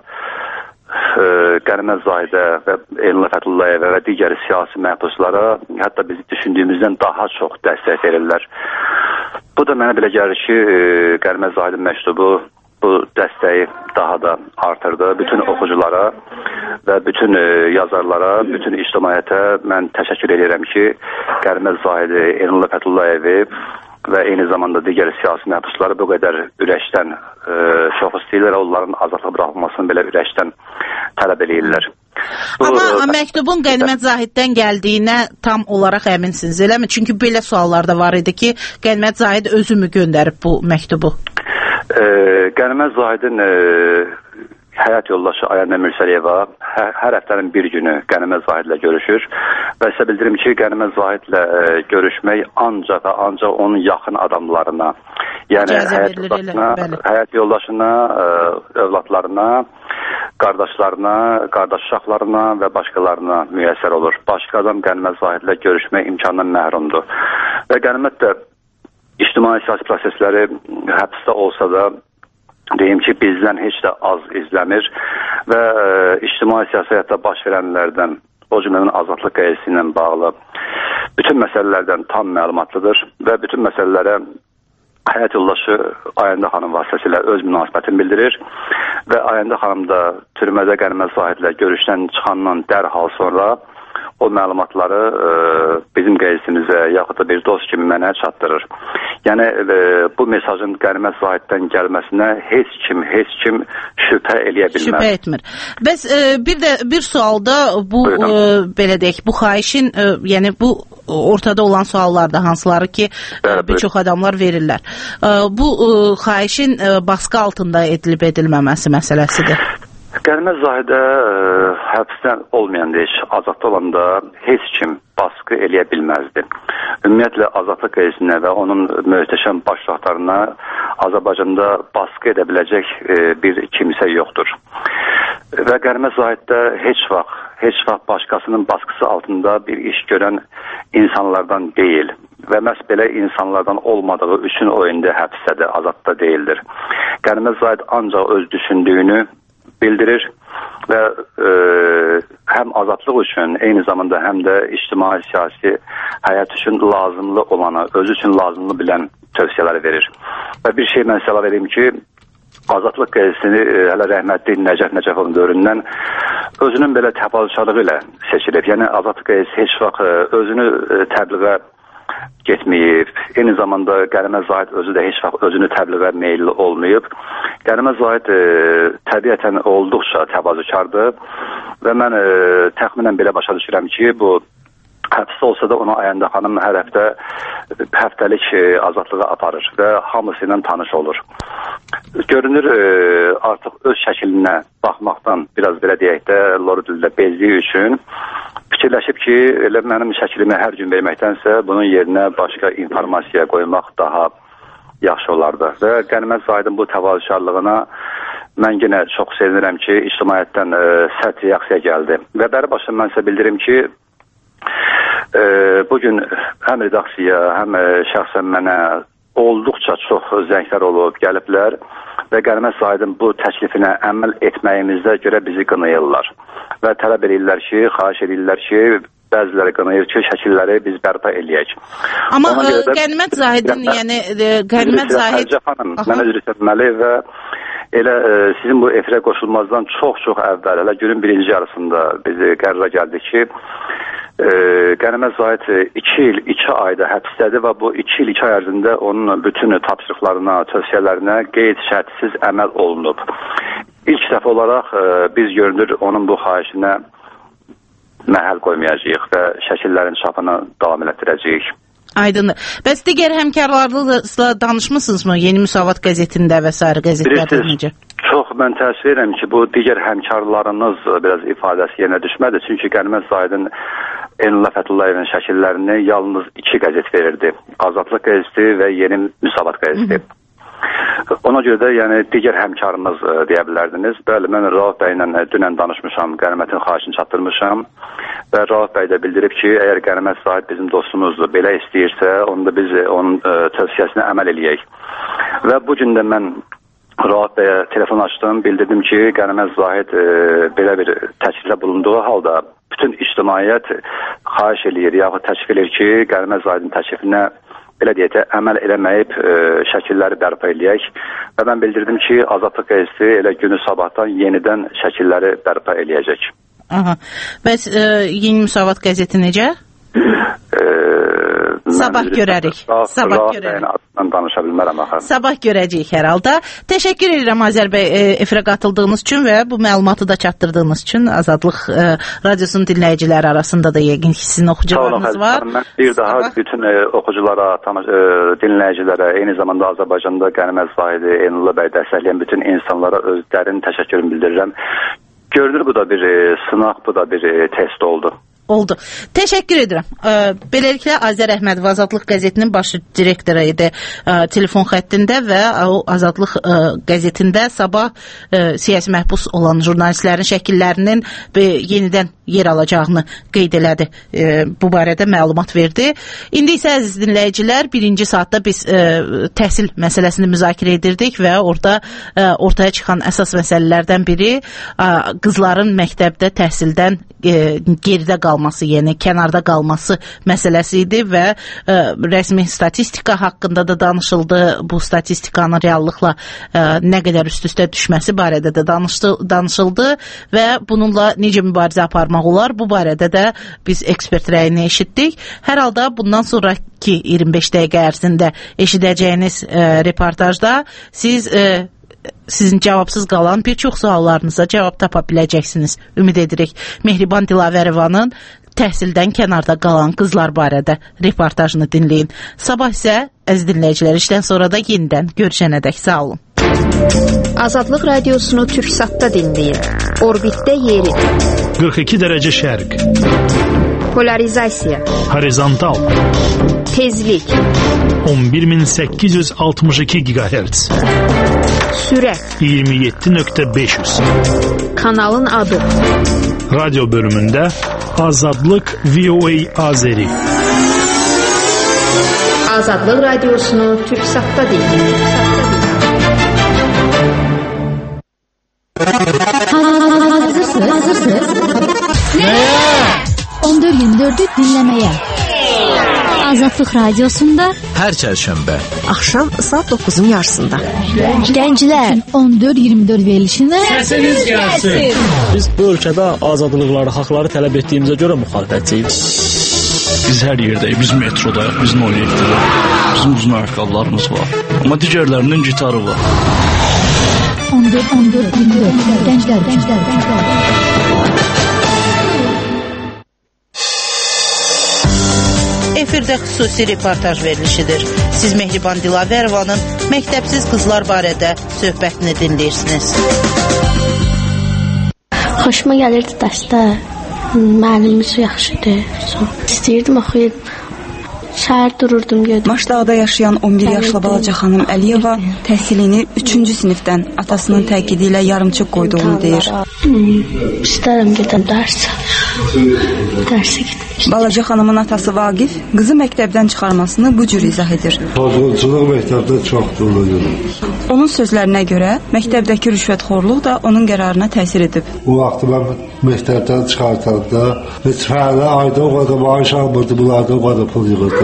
Qənimət Zahidə və Elnur Fətullayevə və digər siyasi məhbuslara hətta bizi düşündüyümüzdən daha çox dəstək verirlər. Bu da mənə belə gəlir ki, Qənimət Zahidin məktubu bu dəstəyi daha da artırdı. Bütün oxuculara və bütün yazarlara, bütün ictimaiyyətə mən təşəkkür edirəm ki, Qənimət Zahidi, Elnur Fətullayevi və eyni zamanda digər siyasi məhbusları bu qədər ürəkdən çox istəyirlər, onların azadlıq buraxılmasını belə ürəkdən tələb edirlər. Amma məktubun Qənimət Zahiddən gəldiyinə tam olaraq əminsiniz, eləmi? Çünki belə suallar da var idi ki, Qənimət Zahid özü mü göndərib bu məktubu? Qənimət Zahidin həyat yoldaşı Ayanda Mürsəliyeva hər həftənin bir günü Qənimət Zahidlə görüşür və sizə bildirim ki, Qənimət Zahidlə görüşmək ancaq və ancaq onun yaxın adamlarına, yəni həyat yoldaşına, övladlarına, qardaşlarına, qardaş uşaqlarına və başqalarına müyəssər olur. Başqa adam Qənimət Zahidlə görüşmək imkanından məhrumdur. Və Qənimət də ictimai siyasi prosesləri həbsdə olsa da deyim ki, bizdən heç də az izləmir və ictimai siyasi həyatda baş verənlərdən, o cümlənin Azadlıq qəzetisi ilə bağlı bütün məsələlərdən tam məlumatlıdır və bütün məsələlərə həyat yoldaşı Ayanda xanım vasitəsilə öz münasibətini bildirir və Ayanda xanım da türmədə Qənimət Zahidlə görüşdən çıxandan dərhal sonra o məlumatları bizim qəzetimizə yaxud da bir dost kimi mənə çatdırır. Yəni bu mesajın Qənimət Zahiddən gəlməsinə heç kim şübhə eləyə bilməz. Şübhə etmir. Bəs bir sualda bu belə deyək, bu xahişin, yəni bu ortada olan suallarda hansıları ki bir çox adamlar verirlər. Bu xahişin baskı altında edilməməsi məsələsidir. Qənimət Zahidə həbsdən olmayan deyiş, azadda olanda heç kim baskı eləyə bilməzdi. Ümumiyyətlə Azadlıq qəzetinə və onun möhtəşəm başlıqlarına Azərbaycanda baskı edə biləcək bir kimsə yoxdur. Və Qənimət Zahiddə heç vaxt başqasının baskısı altında bir iş görən insanlardan deyil və məhz belə insanlardan olmadığı üçün o indi həbsdədir, azadda deyildir. Qənimət Zahid ancaq öz düşündüyünü bildirir və həm azadlıq üçün, eyni zamanda həm də ictimai siyasi həyat üçün lazımlı olanı, özü üçün lazımlı bilən tövsiyələri verir. Və bir şey mən sizə vereyim ki, Azadlıq qəzetini hələ rəhmətli Nəcəf Nəcəfovun dövründən özünün belə təvazökarlığı ilə seçilib. Yəni Azadlıq qəzetisi heç vaxt özünü təbliğə getməyib. Eyni zamanda Qənimət Zahid özü də heç vaxt özünü təbliğə meyilli olmayıb. Qənimət Zahid təbiətən olduqca təvazökardır və mən təxminən belə başa düşürəm ki, bu həbsdə olsa da ona Ayanda xanım hər həftə həftəlik azadlığa aparır və hamısı ilə tanış olur. Görünür artıq öz şəklinə baxmaqdan biraz belə deyək də loru dildə bezdiyi üçün fikirləşib ki, elə mənim şəklimi hər gün verməkdənsə bunun yerinə başqa informasiya qoymaq daha yaxşı olardı. Və Qənimət Zahidin bu təvazökarlığına mən yenə çox sevinirəm ki, ictimaiyyətdən sərt reaksiya gəldi. Və bəri başdan mən sizə bildirim ki, bugün həm redaksiya, həm şəxsən mənə olduqca çox zənglər olub, gəliblər və Qənimət Zahidin bu təklifinə əməl etməyimizdə görə bizi qınayırlar və tələb edirlər ki, xahiş edirlər ki, bəziləri qınayır ki, şəkilləri biz bərpa eləyək. Amma Qənimət Zahidin, yəni Qənimət Zahid mənə üzr istəməli və elə sizin bu efirə qoşulmazdan çox-çox əvvəl, elə günün birinci yarısında bizi qərara gəldi ki, Qənimət Zahid 2 il, 2 ayda həbsdədir və bu 2 il, 2 ay ərzində onun bütün tapşırıqlarına, tövsiyələrinə qeyd-şərtsiz əməl olunub. İlk dəfə olaraq biz görünür onun bu xahişinə məhəl qoymayacağıq və şəkillərin çapını davam elətdirəcəyik. Aydındır. Bəs digər həmkarlarla danışmısınızmı? Yeni Müsavat qəzetində və s. qəzetlərdə necə? Çox mən təəssüf edirəm ki, bu digər həmkarlarınız biraz ifadəsi yerinə düşmədi. Çünki Qənimət Zahidin Elnullah Fətullayevin şəkillərini yalnız 2 qəzet verirdi. Azadlıq qəzeti və Yeni Müsavat qəzeti. Ona görə də yəni digər həmkarımız deyə bilərdiniz. Bəli, mən Rauf bəylə dünən danışmışam, Qənimətin xahişini çatdırmışam və Rauf bəy də bildirib ki, əgər Qənimət Zahid bizim dostumuzdur, belə istəyirsə, onda biz onun tövsiyəsinə əməl eləyək. Və bu gün də mən Rauf bəyə telefon açdım, bildirdim ki, Qənimət Zahid belə bir təklifdə bulunduğu halda bütün ictimaiyyət xahiş eləyir, yaxud təklif eləyir ki, Qənimət Zahidin təklifinə belə deyək də əməl eləməyib şəkilləri bərpa eləyək və mən bildirdim ki, Azadlıq qəzeti elə günü sabahdan yenidən şəkilləri bərpa eləyəcək. Aha. Bəs Yeni Müsavat qəzeti necə? Sabah görərik. Sabah görərik. Danışa bilmərəm axı. Sabah görəcəyik hər halda. Təşəkkür edirəm Azər bəy efirə qatıldığınız üçün və bu məlumatı da çatdırdığınız üçün. Azadlıq radiosunun dinləyiciləri arasında da yəqin ki sizin oxucularınız var. Mən bir daha bütün oxuculara, dinləyicilərə, eyni zamanda Azərbaycanda Qənimət Zahidi, Elnullah bəy dəstəkləyən bütün insanlara öz dərin təşəkkürümü bildirirəm. Görünür bu da bir sınaq, bu da bir test oldu. Oldu. Təşəkkür edirəm. Beləliklə Azər Əhmədov Azadlıq qəzetinin baş direktoru idi telefon xəttində və o Azadlıq qəzetində sabah siyasi məhbus olan jurnalistlərin şəkillərinin yenidən yer alacağını qeyd elədi. Bu barədə məlumat verdi. İndi isə əziz dinləyicilər, birinci saatda biz təhsil məsələsini müzakirə edirdik və orada ortaya çıxan əsas məsələlərdən biri qızların məktəbdə təhsildən geridə qalması, yəni kənarda qalması məsələsi idi və rəsmi statistika haqqında da danışıldı. Bu statistikanın reallıqla nə qədər üst-üstə düşməsi barədə də danışıldı və bununla necə mübarizə aparmaq olar, bu barədə də biz ekspert rəyini eşitdik. Hər halda bundan sonraki 25 dəqiqə ərzində eşidəcəyiniz reportajda sizin cavabsız qalan bir çox suallarınıza cavab tapa biləcəksiniz. Ümid edirik. Mehriban Dilavərivanın təhsildən kənarda qalan qızlar barədə reportajını dinləyin. Sabah isə əziz dinləyicilər, işdən sonra da yenidən görüşənədək sağ olun. Azadlıq radiosunu Türksatda dinləyin. Orbitdə yeri. 42 dərəcə şərq. Polarizasiya. Horizontal. Tezlik. 11862 GHz. Sürət. 27.500. Kanalın adı. Radyo bölümündə Azadlıq VOA Azeri. Azadlıq radiosunu Türksatda dinləyin. Hazırsınız? Nəyə? 14-24'ü dinləməyə. Azadlıq radiosunda hər çərşənbə axşam saat 9'un yarısında. Gənclər 14-24 verilişində səsiniz gəlsin. Biz bu ölkədə azadlıqları, haqları tələb etdiyimizə görə müxalifətçiyik. Biz hər yerdəyik, biz metrodayıq, biz 07-də. Bizim uzun ayaqqabılarımız var. Amma digərlərinin gitarı var. 14-24 Gənclər. Efirdə xüsusi reportaj verilişidir. Siz Mehriban Dilavərovanın məktəbsiz qızlar barədə söhbətini dinləyirsiniz. Xoşuma gəlirdi dərslər. Müəllimimiz yaxşıdır. İstəyirdim oxuyub. Şəhər dururdum gördüm. Maşdağda yaşayan 11 yaşlı balaca xanım Əliyeva təhsilini 3-cü sinifdən atasının təkidi ilə yarımçıq qoyduğunu deyir. İstərəm gedim dərsə. Dərsə gedim. Balaca xanımın atası Vaqif qızı məktəbdən çıxarmasını bu cür izah edir. Pozğunçuluq məktəbdə çoxdur. Onun sözlərinə görə məktəbdəki rüşvətxorluq da onun qərarına təsir edib. Bu vaxt mən məktəbdən çıxartanda heç fərdə ayda o qədər maaş almırdı, bunlarda o qədər pul yığırdı.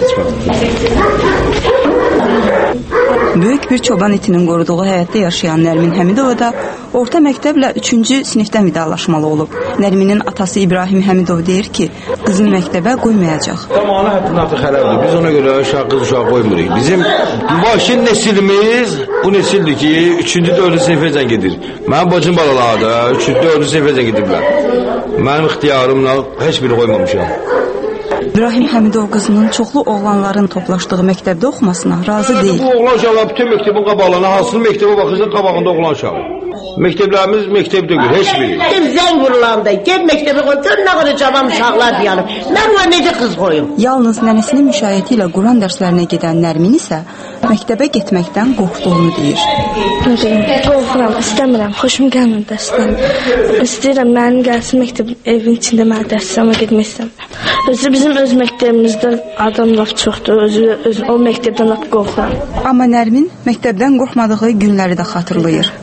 Böyük bir çoban itinin qoruduğu həyətdə yaşayan Nərmin Həmidova da orta məktəblə 3-cü sinifdən vidalaşmalı olub. Nərminin atası İbrahim Həmidov deyir ki, qızını məktəbə qoymayacaq. Zamanı həddindən artıq xərabdır. Biz ona görə qız uşağı qoymuruq. Bizim başın nesilimiz bu nesildir ki, 3-cü, 4-cü sinifəcən gedir. Mənim bacım balaları da 3-cü, 4-cü sinifəcən gediblər. Mənim ixtiyarımla heç biri qoymamışam. İbrahim Həmidov qızının çoxlu oğlanların toplaşdığı məktəbdə oxumasına razı deyil. Bu oğlan uşaqlar bütün məktəbin qabağına, hansı məktəbə baxırsan qabağında oğlan uşağı. Məktəblərimiz məktəb deyil, heç biri. Zəng vurulanda, gel məktəbə qoy, gör nə qədər cavan uşaqlar deyəlim. Mən ona necə qız qoyum? Yalnız nənəsinin müşayiəti ilə Quran dərslərinə gedən Nərmin isə məktəbə getməkdən qorxduğunu deyir. Qorxuram, istəmirəm, xoşum gəlmir dərsdən. İstəyirəm, mənim gəlsin məktəb evin içində mən dərsləmə getmək istəmirəm. Özü bizim öz məktəbimizdə adam laf çoxdur, özü o məktəbdən laf qorxuram. Amma Nərmin məktəbdən qorxmadığı günləri də xatırlayır.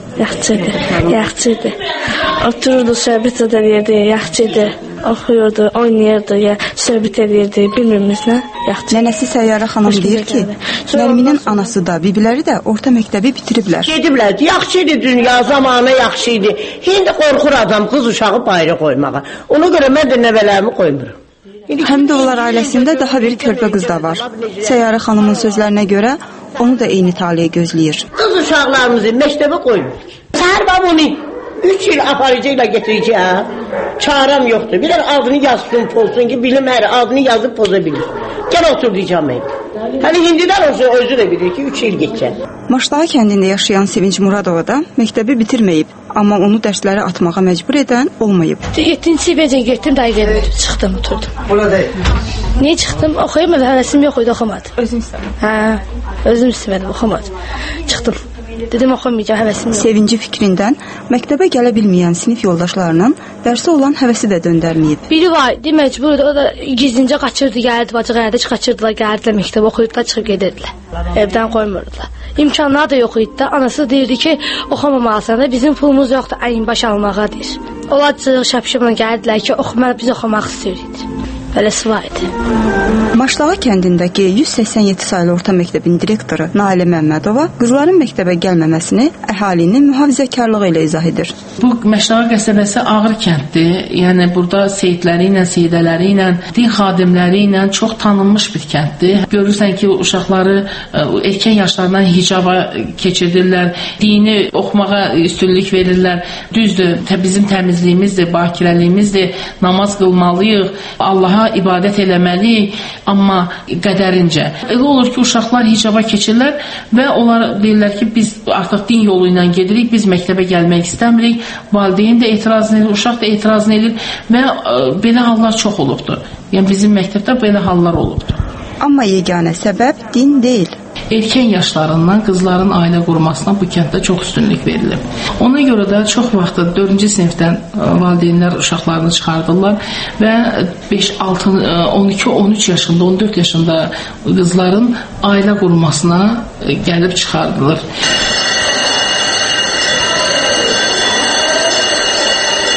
Yaxşıdır. Otururdu, söhbət edirdi, yaxşıdır. Oxuyurdu, oynayırdı, söhbət edirdi, bilmirimiz nə? Yaxşı. Nənəsi Səyyarə xanım deyir ki, Nərminin anası da, bibiləri də orta məktəbi bitiriblər. Gediblər, yaxşıydı dünya, zamanı yaxşıydı. Şimdi qorxur adam qız uşağı bayra qoymağa. Ona görə mən də nəvələrimi qoymuram. Həmidovlar ailəsində daha bir körpə qız da var. Səyyarə xanımın sözlərinə görə onu da eyni taliyə gözləyir. Qız uşaqlarımızı məktəbə qoymuyor. Səhər babam onu 3 il aparıcıyla getirəcək. Çarəm yoxdur. Bir adını yazsın, pozsun ki, bilim hər adını yazıb poza bilir. Gəl otur diyeceğim evde. Hani hindidən olsa özü də bilir ki 3 il geçecek. Maşdağı kəndində yaşayan Sevinç Muradova da məktəbi bitirməyib, amma onu dərsləri atmağa məcbur edən olmayıb. 7-ci sinifə getdim, dayı vermədim, çıxdım, oturdum. Burada niyə çıxdım? Oxuyamadım, həvəsim yox idi, oxumadım. Özün istəmədin? Hə, özüm istəmədim, oxumadım. Çıxdım. Dedim oxumayacağım, həvəsim yox. Sevinci fikrindən məktəbə gələ bilməyən sinif yoldaşlarının dərsə olan həvəsi də döndərməyib. Biri var, məcburdur, o da gizlincə qaçırdı, gəlirdi, bacı qayardı, qaçırdılar, gəlirdilər məktəbə, oxuyurdular, çıxıb gedirdilər. Evdən qoymurdular. İmkanlar da yox idi. Anası deyirdi ki, oxumamalısan da bizim pulumuz yoxdur, əyin baş almağa deyir. Onlar şapşımla gəlirdilər ki, biz oxumaq istəyirik. Beləsi var idi. Maşdağı kəndindəki 187 saylı orta məktəbin direktoru Nailə Məmmədova qızların məktəbə gəlməməsini əhalinin mühafizəkarlığı ilə izah edir. Bu Maşdağı qəsəbəsi ağır kənddir. Yəni burada seyidləri ilə, seyidələri ilə, din xadimləri ilə çox tanınmış bir kənddir. Görürsən ki, uşaqları erkən yaşlarından hicaba keçirirlər, dini oxumağa üstünlük verirlər. Düzdür, bizim təmizliyimizdir, bakirəliyimizdir, namaz qılmalıyıq, Allaha ibadət eləməliyik, amma qədərincə. Elə olur ki, uşaqlar hicaba keçirlər və onlar deyirlər ki, biz artıq din yolu ilə gedirik, biz məktəbə gəlmək istəmirik, valideyn də etirazını edir, uşaq da etirazını edir və belə hallar çox olubdur. Yəni bizim məktəbdə belə hallar olubdur. Amma yeganə səbəb din deyil. Erkən yaşlarından qızların ailə qurmasına bu kənddə çox üstünlük verilir. Ona görə də çox vaxt 4-cü sinifdən valideynlər uşaqlarını çıxardırlar və 5, 6, 12, 13 yaşında, 14 yaşında qızların ailə qurmasına gəlib çıxardılır.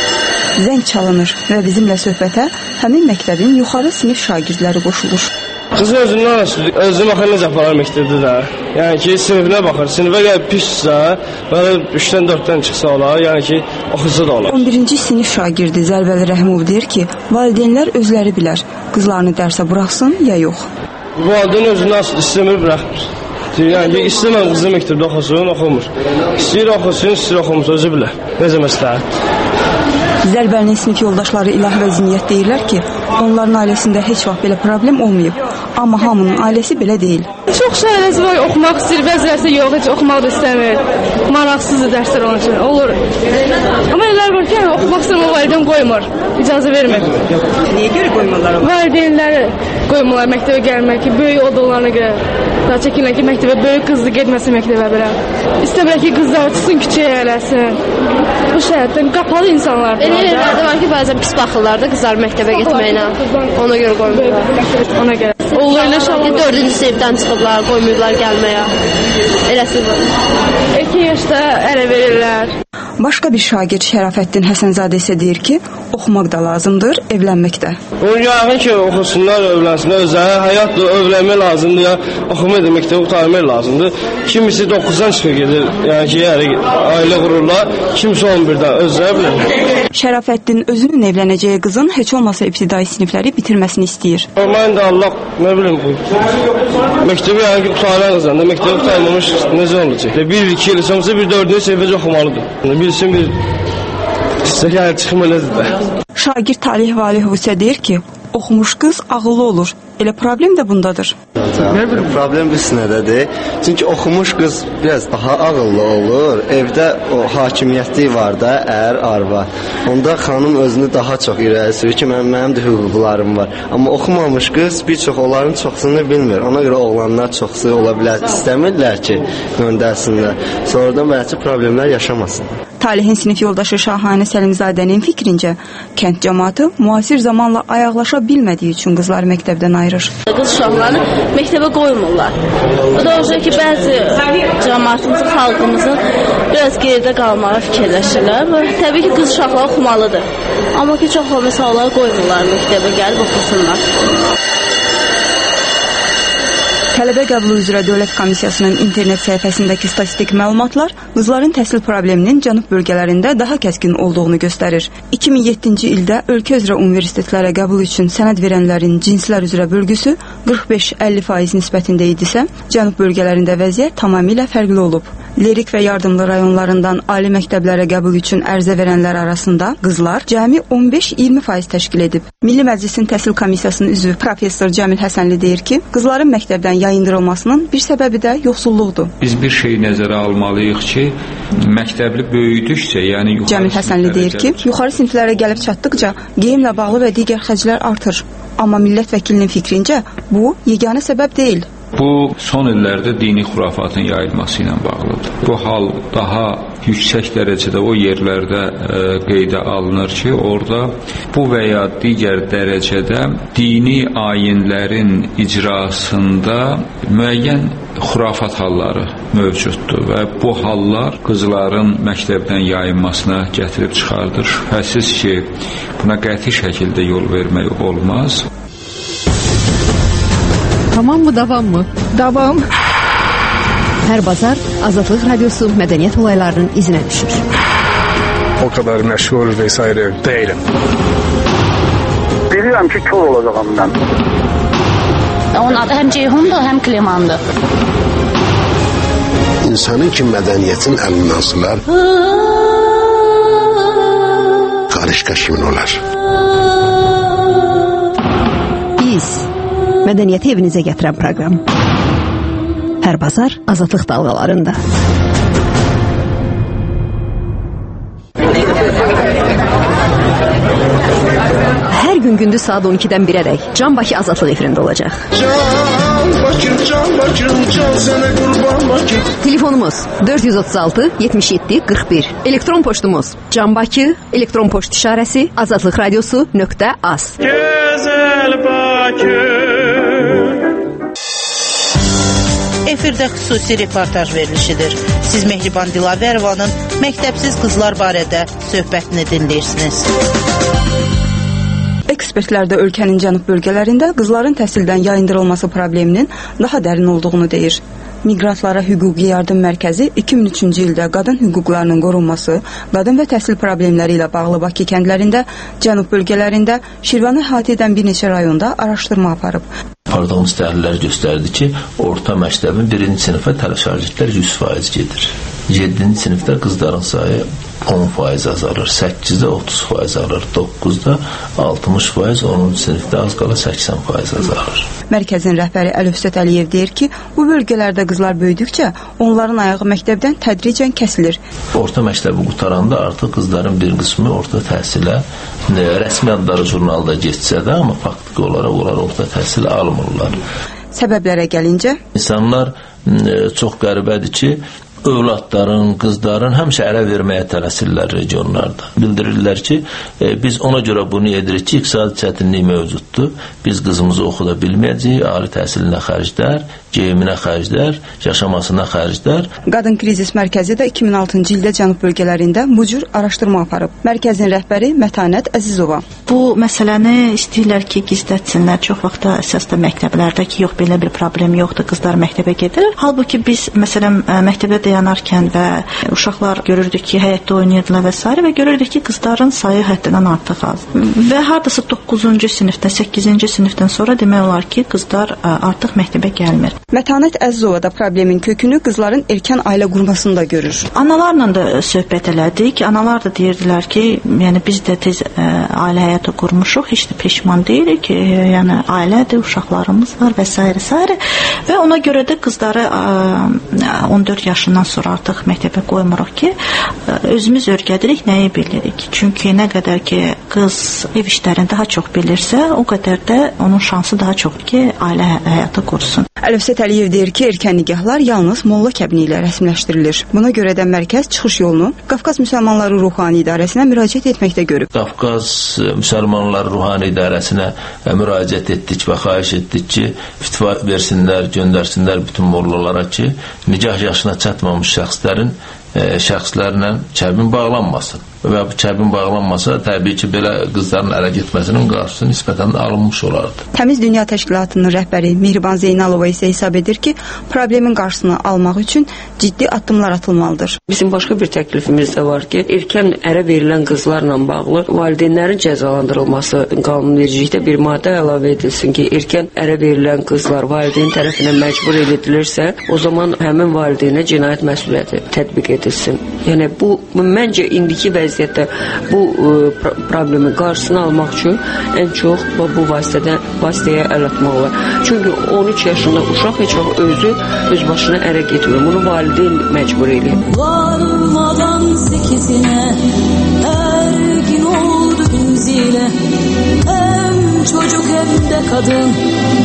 Zəng çalınır və bizimlə söhbətə həmin məktəbin yuxarı sinif şagirdləri qoşulur. Qızın özündən asılı, özünə baxır necə aparar məktəbdə də. Yəni ki, sinifinə baxır, sinifə gəlib pissə, belə 3-dən 4-dən çıxsa olar, yəni ki, oxusa da olar. 11-ci sinif şagirdi Zərbəli Rəhimov deyir ki, valideynlər özləri bilər, qızlarını dərsə buraxsın ya yox. Valideyn özünə asılı, istəmir, buraxmır. Yəni ki, istəməm qızı məktəbdə oxusun, oxumur. İstəyir oxusun, istəyir oxumur, özü bilər. Necə məsləhət? Zərbəlinin sinif yoldaşları İlah və Ziniyyət deyirlər ki, onların ailəsində heç vaxt belə problem olmayıb. Amma hamının ailəsi belə deyil. Çox ailəsi var, oxumaq istəyir, bəzilərsə yox, heç oxumaq da istəmir. Maraqsızdır dərslər onun üçün, olur. Amma elələr var ki, oxumaq istəyir, o valideyn qoymur, icazə vermir. Niyə görə qoymurlar? Valideynləri qoymurlar məktəbə gəlmək ki, böyük olduqlarına görə. Daha çəkinlər ki, məktəbə böyük qızlı getməsin məktəbə belə. İstəmir ki, qızlar çıxsın, küçəyə eləsin. Bu şəhərdən qapalı insanlar. Elə yerlərdə var ki, bəzən pis baxırlar da qızlar məktəbə getməyinə. Ona görə qoymurlar. Ona görə. Oğullarına şalvar. 4-cü sinifdən çıxıblar, qoymurlar gəlməyə. Eləsi var. Erkən yaşda ərə verirlər. Başqa bir şagird Şərafəddin Həsənzadə isə deyir ki, oxumaq da lazımdır, evlənmək də. Onun yəqin ki, oxusunlar, övlənsinlər, özləri həyatla övlənmək lazımdır, ya oxumaq da məktəbə qurtarmaq lazımdır. Kimisi 9-dan çıxır gedir, yəni ki, ailə qururlar, kimisi 11-dən, özləri bilir. Şərafəddin özünün evlənəcəyi qızın heç olmasa ibtidai sinifləri bitirməsini istəyir. Mən də Allah, nə bilim, məktəbi yəni ki, qutaran qızdan da, məktəbi qutarmamış necə olacaq? 1-2 il, sonrası bir 4-cü sinifəcə oxumalıdır. Bilsin bir istəyər çıxım elədir də. Şagird Talih Valihov isə deyir ki, oxumuş qız ağıllı olur. Elə problem də bundadır. Problem biz nədədir? Çünki oxumuş qız biraz daha ağıllı olur. Evdə o hakimiyyətlik var da, arvad. Onda xanım özünü daha çox irəli sürür ki, mənim də hüquqlarım var. Amma oxumamış qız bir çox onların çoxsunu bilmir. Ona görə oğlanlar çoxsu ola bilər. İstəmirlər ki, göndərsinlər. Sonradan bəlkə problemlər yaşamasın. Talihin sinif yoldaşı Şahanə Səlimzadənin fikrincə, kənd cəmaatı müasir zamanla ayaqlaşa bilmədiyi üçün qızları məktəbdən ayırır. Qız uşaqlarını məktəbə qoymurlar. O da olacaq ki, bəzi cəmaatımızın, xalqımızın biraz geridə qalmağa fikirləşirlər. Təbii ki, qız uşaqlar oxumalıdır. Amma ki, çox misallar qoymurlar məktəbə gəlib oxusunlar. Tələbə qəbulu üzrə Dövlət Komissiyasının internet səhifəsindəki statistik məlumatlar qızların təhsil probleminin cənub bölgələrində daha kəskin olduğunu göstərir. 2007-ci ildə ölkə üzrə universitetlərə qəbul üçün sənəd verənlərin cinslər üzrə bölgüsü 45-50% nisbətində idisə, cənub bölgələrində vəziyyət tamamilə fərqli olub. Lerik və yardımlı rayonlarından ali məktəblərə qəbul üçün ərizə verənlər arasında qızlar cəmi 15-20% təşkil edib. Milli Məclisin Təhsil Komissiyasının üzvü professor Cəmil Həsənli deyir ki, qızların məktəbdən yayındırılmasının bir səbəbi də yoxsulluqdur. Biz bir şey nəzərə almalıyıq ki, məktəbli böyüdükcə, yəni yuxarı Cəmil Həsənli deyir ki, yuxarı siniflərə gəlib çatdıqca geyimlə bağlı və digər xərclər artır. Amma millət vəkilinin fikrincə bu yeganə səbəb deyil. Bu son illərdə dini xurafatın yayılması ilə bağlıdır. Bu hal daha yüksək dərəcədə o yerlərdə qeydə alınır ki, orada bu və ya digər dərəcədə dini ayinlərin icrasında müəyyən xurafat halları mövcuddur və bu hallar qızların məktəbdən yayınmasına gətirib çıxardır. Şübhəsiz ki, buna qəti şəkildə yol vermək olmaz. Tamam mı, davam mı? Davam. Hər bazar Azadlıq Radiosu mədəniyyət olaylarının izinə düşür. O kadar məşhur vesaire değilim. Bilirəm ki, kör olacağım mən. Onun adı həm Ceyhundur, həm Klemandır. İnsanın ki mədəniyyətin əlindən sular, qarışqa kimin olar? Biz mədəniyyəti evinizə gətirən proqram. Hər bazar Azadlıq dalğalarında. Hər gün gündüz saat 12-dən 1-ədək Can Bakı Azadlıq efirində olacaq. Can Bakım, Can Bakım, Can sənə qurban Bakım. Telefonumuz 436 77 41. Elektron poçtumuz canbakı, elektron poçt işarəsi azadlıqradiosu.az. Gözəl Bakım. Efirdə xüsusi reportaj verilişidir. Siz Mehriban Dilavərovanın məktəbsiz qızlar barədə söhbətini dinləyirsiniz. Ekspertlər də ölkənin cənub bölgələrində qızların təhsildən yayındırılması probleminin daha dərin olduğunu deyir. Miqrantlara hüquqi yardım mərkəzi 2003-cü ildə qadın hüquqlarının qorunması, qadın və təhsil problemləri ilə bağlı Bakı kəndlərində, cənub bölgələrində, Şirvanı əhatə edən bir neçə rayonda araşdırma aparıb. Apardığımız təhlillər göstərdi ki, orta məktəbin 1-ci sinifə şagirdlər 100% gedir. 7-ci sinifdə qızların sayı 10% azalır, 8-də 30% azalır, 9-da 60%, 10-cu sinifdə az qala 80% azalır. Mərkəzin rəhbəri Əlövsət Əliyev deyir ki, bu bölgələrdə qızlar böyüdükcə onların ayağı məktəbdən tədricən kəsilir. Orta məktəbi qutaranda artıq qızların bir qismi orta təhsilə rəsmi adları jurnalda getsə də, amma faktiki olaraq onlar orta təhsil almırlar. Səbəblərə gəlincə, insanlar çox qəribədir ki, övladların, qızların həmişə ərə verməyə tələsirlər regionlarda. Bildirirlər ki, biz ona görə bunu edirik ki, iqtisadi çətinlik mövcuddur. Biz qızımızı oxuda bilməyəcəyik, ali təhsilinə xərclər, geyiminə xərclər, yaşamasına xərclər. Qadın Krizis Mərkəzi də 2006-cı ildə cənub bölgələrində bu cür araşdırma aparıb. Mərkəzin rəhbəri Mətanət Əzizova. Bu məsələni istəyirlər ki, gizlətsinlər. Çox vaxtda əsasda məktəblərdə ki, yox, belə bir problem yoxdur, qızlar məktəbə gedir. Halbuki biz, məsələn, məktəbə dayanarkən və uşaqlar görürdük ki, həyətdə oynayırdılar və s. və görürdük ki, qızların sayı həddindən artıq az. Və hardasa 9-cu sinifdən, 8-ci sinifdən sonra demək olar ki, qızlar artıq məktəbə gəlmir. Mətanət Əzizova da problemin kökünü qızların erkən ailə qurmasında görür. Analarla da söhbət elədik. Analar da deyirdilər ki, yəni biz də tez ailə həyatı qurmuşuq, heç də peşman deyirik ki, yəni ailədir, uşaqlarımız var və s. Və ona görə də qızları 14 yaşından sonra artıq məktəbə qoymuruq ki, özümüz öyrədirik, nəyi bilirik. Çünki nə qədər ki, qız ev işlərini daha çox bilirsə, o qədər də onun şansı daha çox ki, ailə həyatı qursun. Əlövsət Əliyev deyir ki, erkən nikahlar yalnız molla kəbini ilə rəsmiləşdirilir. Buna görə də mərkəz çıxış yolunu Qafqaz Müsəlmanları Ruhani İdarəsinə müraciət etməkdə görüb. Qafqaz Müsəlmanları Ruhani İdarəsinə müraciət etdik və xahiş etdik ki, fitva versinlər, göndərsinlər bütün mollalara ki, nikah yaşına çatmamış şəxslərlə kəbin bağlanmasın. Və bu kəbin bağlanmasa, təbii ki, belə qızların ərə getməsinin qarşısı nisbətən alınmış olardı. Təmiz Dünya Təşkilatının rəhbəri Mehriban Zeynalova isə hesab edir ki, problemin qarşısını almaq üçün ciddi addımlar atılmalıdır. Bizim başqa bir təklifimiz də var ki, erkən ərə verilən qızlarla bağlı valideynlərin cəzalandırılması qanunvericilikdə bir maddə əlavə edilsin ki, erkən ərə verilən qızlar valideyn tərəfindən məcbur edilirsə, o zaman həmin valideynə cinayət məsuliyyəti tətbiq edilsin. Yəni, bu, məncə, indiki vəziyyətdə bu problemin qarşısını almaq üçün ən çox bu vasitəyə əl atmaq olar. Çünki 13 yaşında uşaq heç vaxt özü öz başına ərə getmir. Bunu valideyn məcbur edir. Varmadan 8-inə hər gün oldu zilə, hem çocuk hem de kadın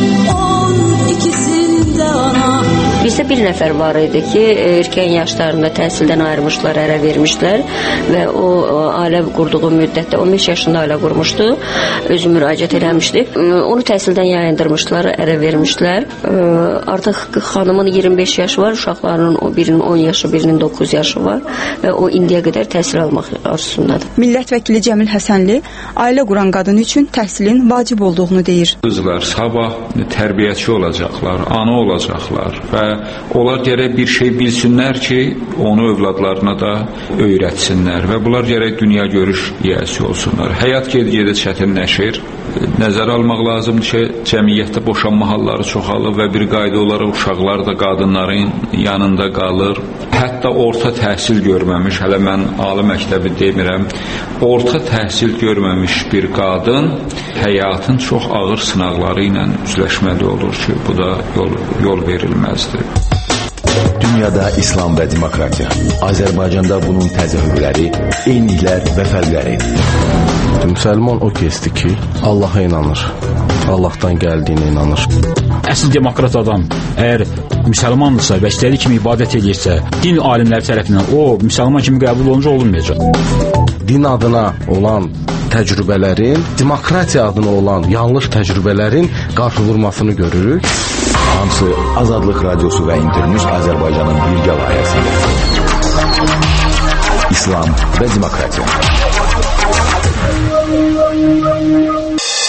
12'sinde ana. Bizdə bir nəfər var idi ki, erkən yaşlarında təhsildən ayrılmışlar, ərə vermişlər və o ailə qurduğu müddətdə 15 yaşında ailə qurmuşdu, özü müraciət eləmişdi. Onu təhsildən yayındırmışlar, ərə vermişlər. Artıq xanımın 25 yaşı var, uşaqlarının birinin 10 yaşı, birinin 9 yaşı var və o indiyə qədər təhsil almaq arzusundadır. Millət vəkili Cəmil Həsənli ailə quran qadın üçün təhsilin vacib olduğunu deyir. Qızlar sabah tərbiyəçi olacaqlar, ana olacaqlar və onlar gərək bir şey bilsinlər ki, onu övladlarına da öyrətsinlər və bunlar gərək dünya görüş yiyəsi olsunlar. Həyat gedə-gedə çətinləşir. Nəzərə almaq lazımdır ki, cəmiyyətdə boşanma halları çoxalır və bir qayda olaraq uşaqlar da qadınların yanında qalır. Hətta orta təhsil görməmiş, hələ mən ali məktəbi demirəm, orta təhsil görməmiş bir qadın həyatın çox ağır sınaqları ilə üzləşməli olur ki, bu da yol verilməzdir. Dünyada İslam və demokratiya. Azərbaycanda bunun təzahürləri, eyniliklər və fərqləri. Müsəlman o kəsdir ki, Allaha inanır, Allahdan gəldiyinə inanır. Əsl demokrat adam əgər müsəlmandırsa və istədiyi kimi ibadət edirsə, din alimləri tərəfindən o müsəlman kimi qəbul olunca olunmayacaq. Din adına olan təcrübələrin, demokratiya adına olan yanlış təcrübələrin qarşı vurmasını görürük. Hamısı Azadlıq Radiosu və İnternews Azərbaycanın birgə layihəsində. İslam və demokratiya.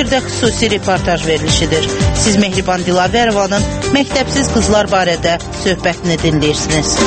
efirdə xüsusi reportaj verilişidir. Siz Mehriban Dilavərovanın məktəbsiz qızlar barədə söhbətini dinləyirsiniz.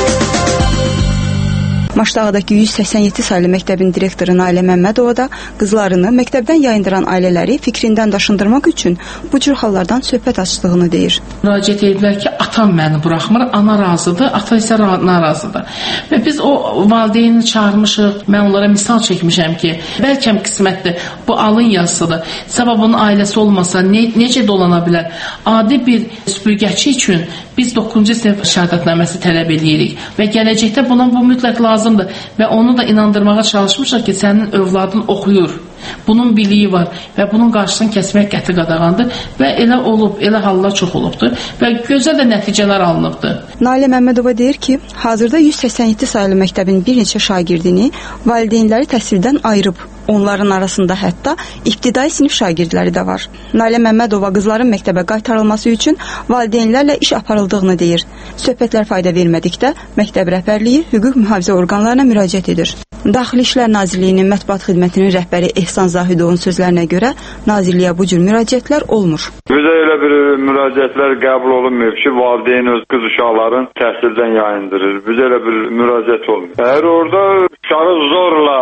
Maşdağdakı 187 saylı məktəbin direktoru Nailə Məmmədova da qızlarını məktəbdən yayındıran ailələri fikrindən daşındırmaq üçün bu cür hallardan söhbət açdığını deyir. Müraciət ediblər ki, atam məni buraxmır, ana razıdır, ata isə narazıdır. Və biz o valideyni çağırmışıq, mən onlara misal çəkmişəm ki, bəlkə qismətdir, bu alın yazısıdır. Səbəb onun ailəsi olmasa necə dolana bilər? Adi bir süpürgəçi üçün biz 9-cu sinif şəhadətnaməsi tələb edirik və gələcəkdə buna bu mütləq lazımdır və onu da inandırmağa çalışmışıq ki, sənin övladın oxuyur. Bunun biliyi var və bunun qarşısını kəsmək qəti qadağandır və elə olub, elə hallar çox olubdur və gözəl də nəticələr alınıbdır. Nailə Məmmədova deyir ki, hazırda 187 saylı məktəbin bir neçə şagirdini valideynləri təhsildən ayırıb. Onların arasında hətta ibtidai sinif şagirdləri də var. Nailə Məmmədova qızların məktəbə qaytarılması üçün valideynlərlə iş aparıldığını deyir. Söhbətlər fayda vermədikdə məktəb rəhbərliyi hüquq mühafizə orqanlarına müraciət edir. Daxili İşlər Nazirliyinin mətbuat xidmətinin rəhbəri Ehsan Zahidovun sözlərinə görə Nazirliyə bu cür müraciətlər olmur. Bizə elə bir müraciətlər qəbul olunmuyor ki, valideyn öz qız uşaqların təhsildən yayındırır. Bizə elə bir müraciət olmuyor. Əgər orada uşağı zorla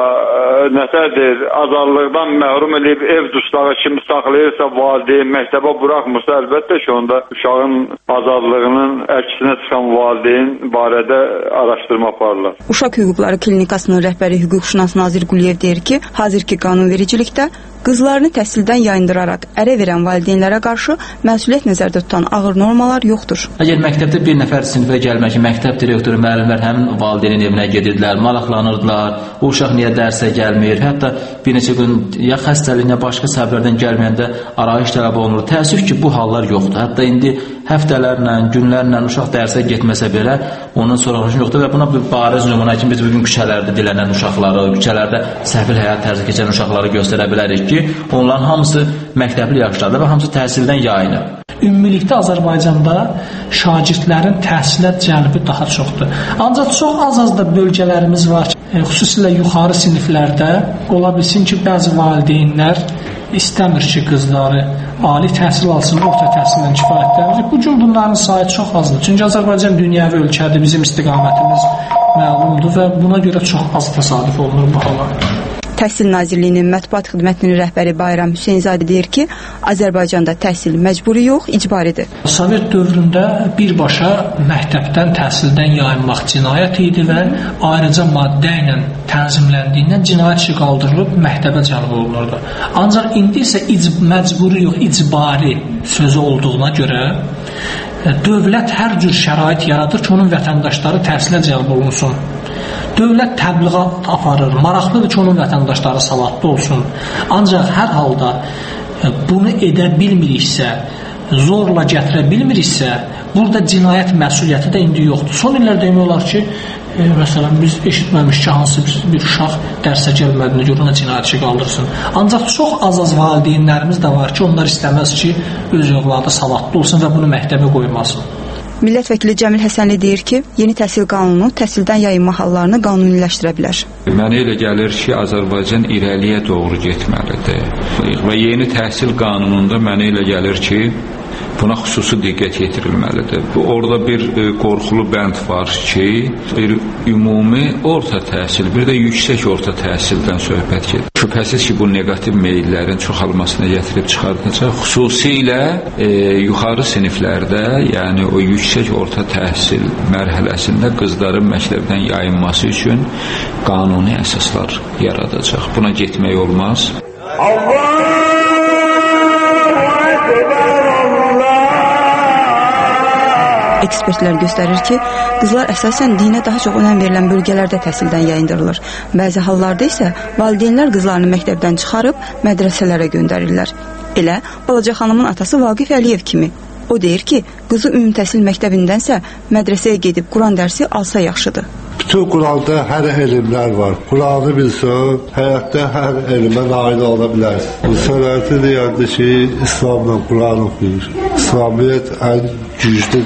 nəsədir, azadlıqdan məhrum edib ev dustaqı kimi saxlayırsa, valideyn məktəbə buraxmırsa, əlbəttə ki, onda uşağın azadlığının əksinə çıxan valideyn barədə araşdırma aparırlar. Uşaq Hüquqları Klinikasının rəhbəri hüquqşünas Nazir Quliyev deyir ki, hazırki qanunvericilikdə qızlarını təhsildən yayındıraraq ərə verən valideynlərə qarşı məsuliyyət nəzərdə tutan ağır normalar yoxdur. Əgər məktəbdə bir nəfər sinifə gəlmək ki, məktəb direktoru, müəllimlər həmin valideynin evinə gedirdilər, maraqlanırdılar, o uşaq niyə dərsə gəlmir, hətta bir neçə gün ya xəstəlik, ya başqa səbəblərdən gəlməyəndə arayış tələb olunur. Təəssüf ki, bu hallar yoxdur. Hətta indi həftələrlə, günlərlə uşaq dərsə getməsə belə onun sorğusu yoxdur və buna bir bariz nümunə kimi biz bugün küçələrdə dilənən uşaqları, küçələrdə səfil həyat tərzi keçən uşaqları göstərə bilərik ki, onların hamısı məktəbli yaşlarda və hamısı təhsildən yayınır. Ümumilikdə Azərbaycanda şagirdlərin təhsilə cəlbi daha çoxdur. Ancaq çox az da bölgələrimiz var ki, xüsusilə yuxarı siniflərdə ola bilsin ki, bəzi valideynlər istəmir ki, qızları ali təhsil alsın, orta təhsildən kifayətlənir. Bu gün bunların sayı çox azdır. Çünki Azərbaycan dünyəvi ölkədir, bizim istiqamətimiz məlumdur və buna görə çox az təsadüf olunur bu hala. Təhsil Nazirliyinin mətbuat xidmətinin rəhbəri Bayram Hüseynzadə deyir ki, Azərbaycanda təhsil məcburi yox, icbaridir. Sovet dövründə birbaşa məktəbdən təhsildən yayınmaq cinayət idi və ayrıca maddə ilə tənzimləndiyindən cinayət işi qaldırılıb məktəbə cəlb olunurdu. Ancaq indi isə məcburi yox, icbari sözü olduğuna görə dövlət hər cür şərait yaradır ki, onun vətəndaşları təhsilə cəlb olunsun. Dövlət təbliğat aparır, maraqlıdır ki, onun vətəndaşları savadlı olsun. Ancaq hər halda bunu edə bilmiriksə, zorla gətirə bilmiriksə, burada cinayət məsuliyyəti də indi yoxdur. Son illərdə demək olar ki, məsələn, biz eşitməmiş ki, hansı bir uşaq dərsə gəlmədiyini görə ona cinayət işi qaldırsın. Ancaq çox az valideynlərimiz də var ki, onlar istəməz ki, öz övladı savadlı olsun və bunu məktəbə qoymasın. Millət vəkili Cəmil Həsənli deyir ki, yeni təhsil qanunu təhsildən yayınma hallarını qanuniləşdirə bilər. Mənə elə gəlir ki, Azərbaycan irəliyə doğru getməlidir və yeni təhsil qanununda mənə elə gəlir ki, buna xüsusi diqqət yetirilməlidir. Orada bir qorxulu bənd var ki, bir ümumi orta təhsil, bir də yüksək orta təhsildən söhbət gedir. Şübhəsiz ki, bu neqativ meyllərin çoxalmasına gətirib çıxardacaq. Xüsusilə yuxarı siniflərdə, yəni o yüksək orta təhsil mərhələsində qızların məktəbdən yayınması üçün qanuni əsaslar yaradacaq. Buna getmək olmaz. Ekspertlər göstərir ki, qızlar əsasən dinə daha çox önəm verilən bölgələrdə təhsildən yayındırılır. Bəzi hallarda isə valideynlər qızlarını məktəbdən çıxarıb mədrəsələrə göndərirlər. Elə balaca xanımın atası Vaqif Əliyev kimi. O deyir ki, qızı ümumtəhsil məktəbindənsə mədrəsəyə gedib Quran dərsi alsa yaxşıdır. Bütün Quranda hər elmlər var. Quranı bilsən, həyatda hər elmə nail ola bilərsən. Bu sənəti deyəndə ki, İslamla Quran oxuyur. İslamiyyət ən güclü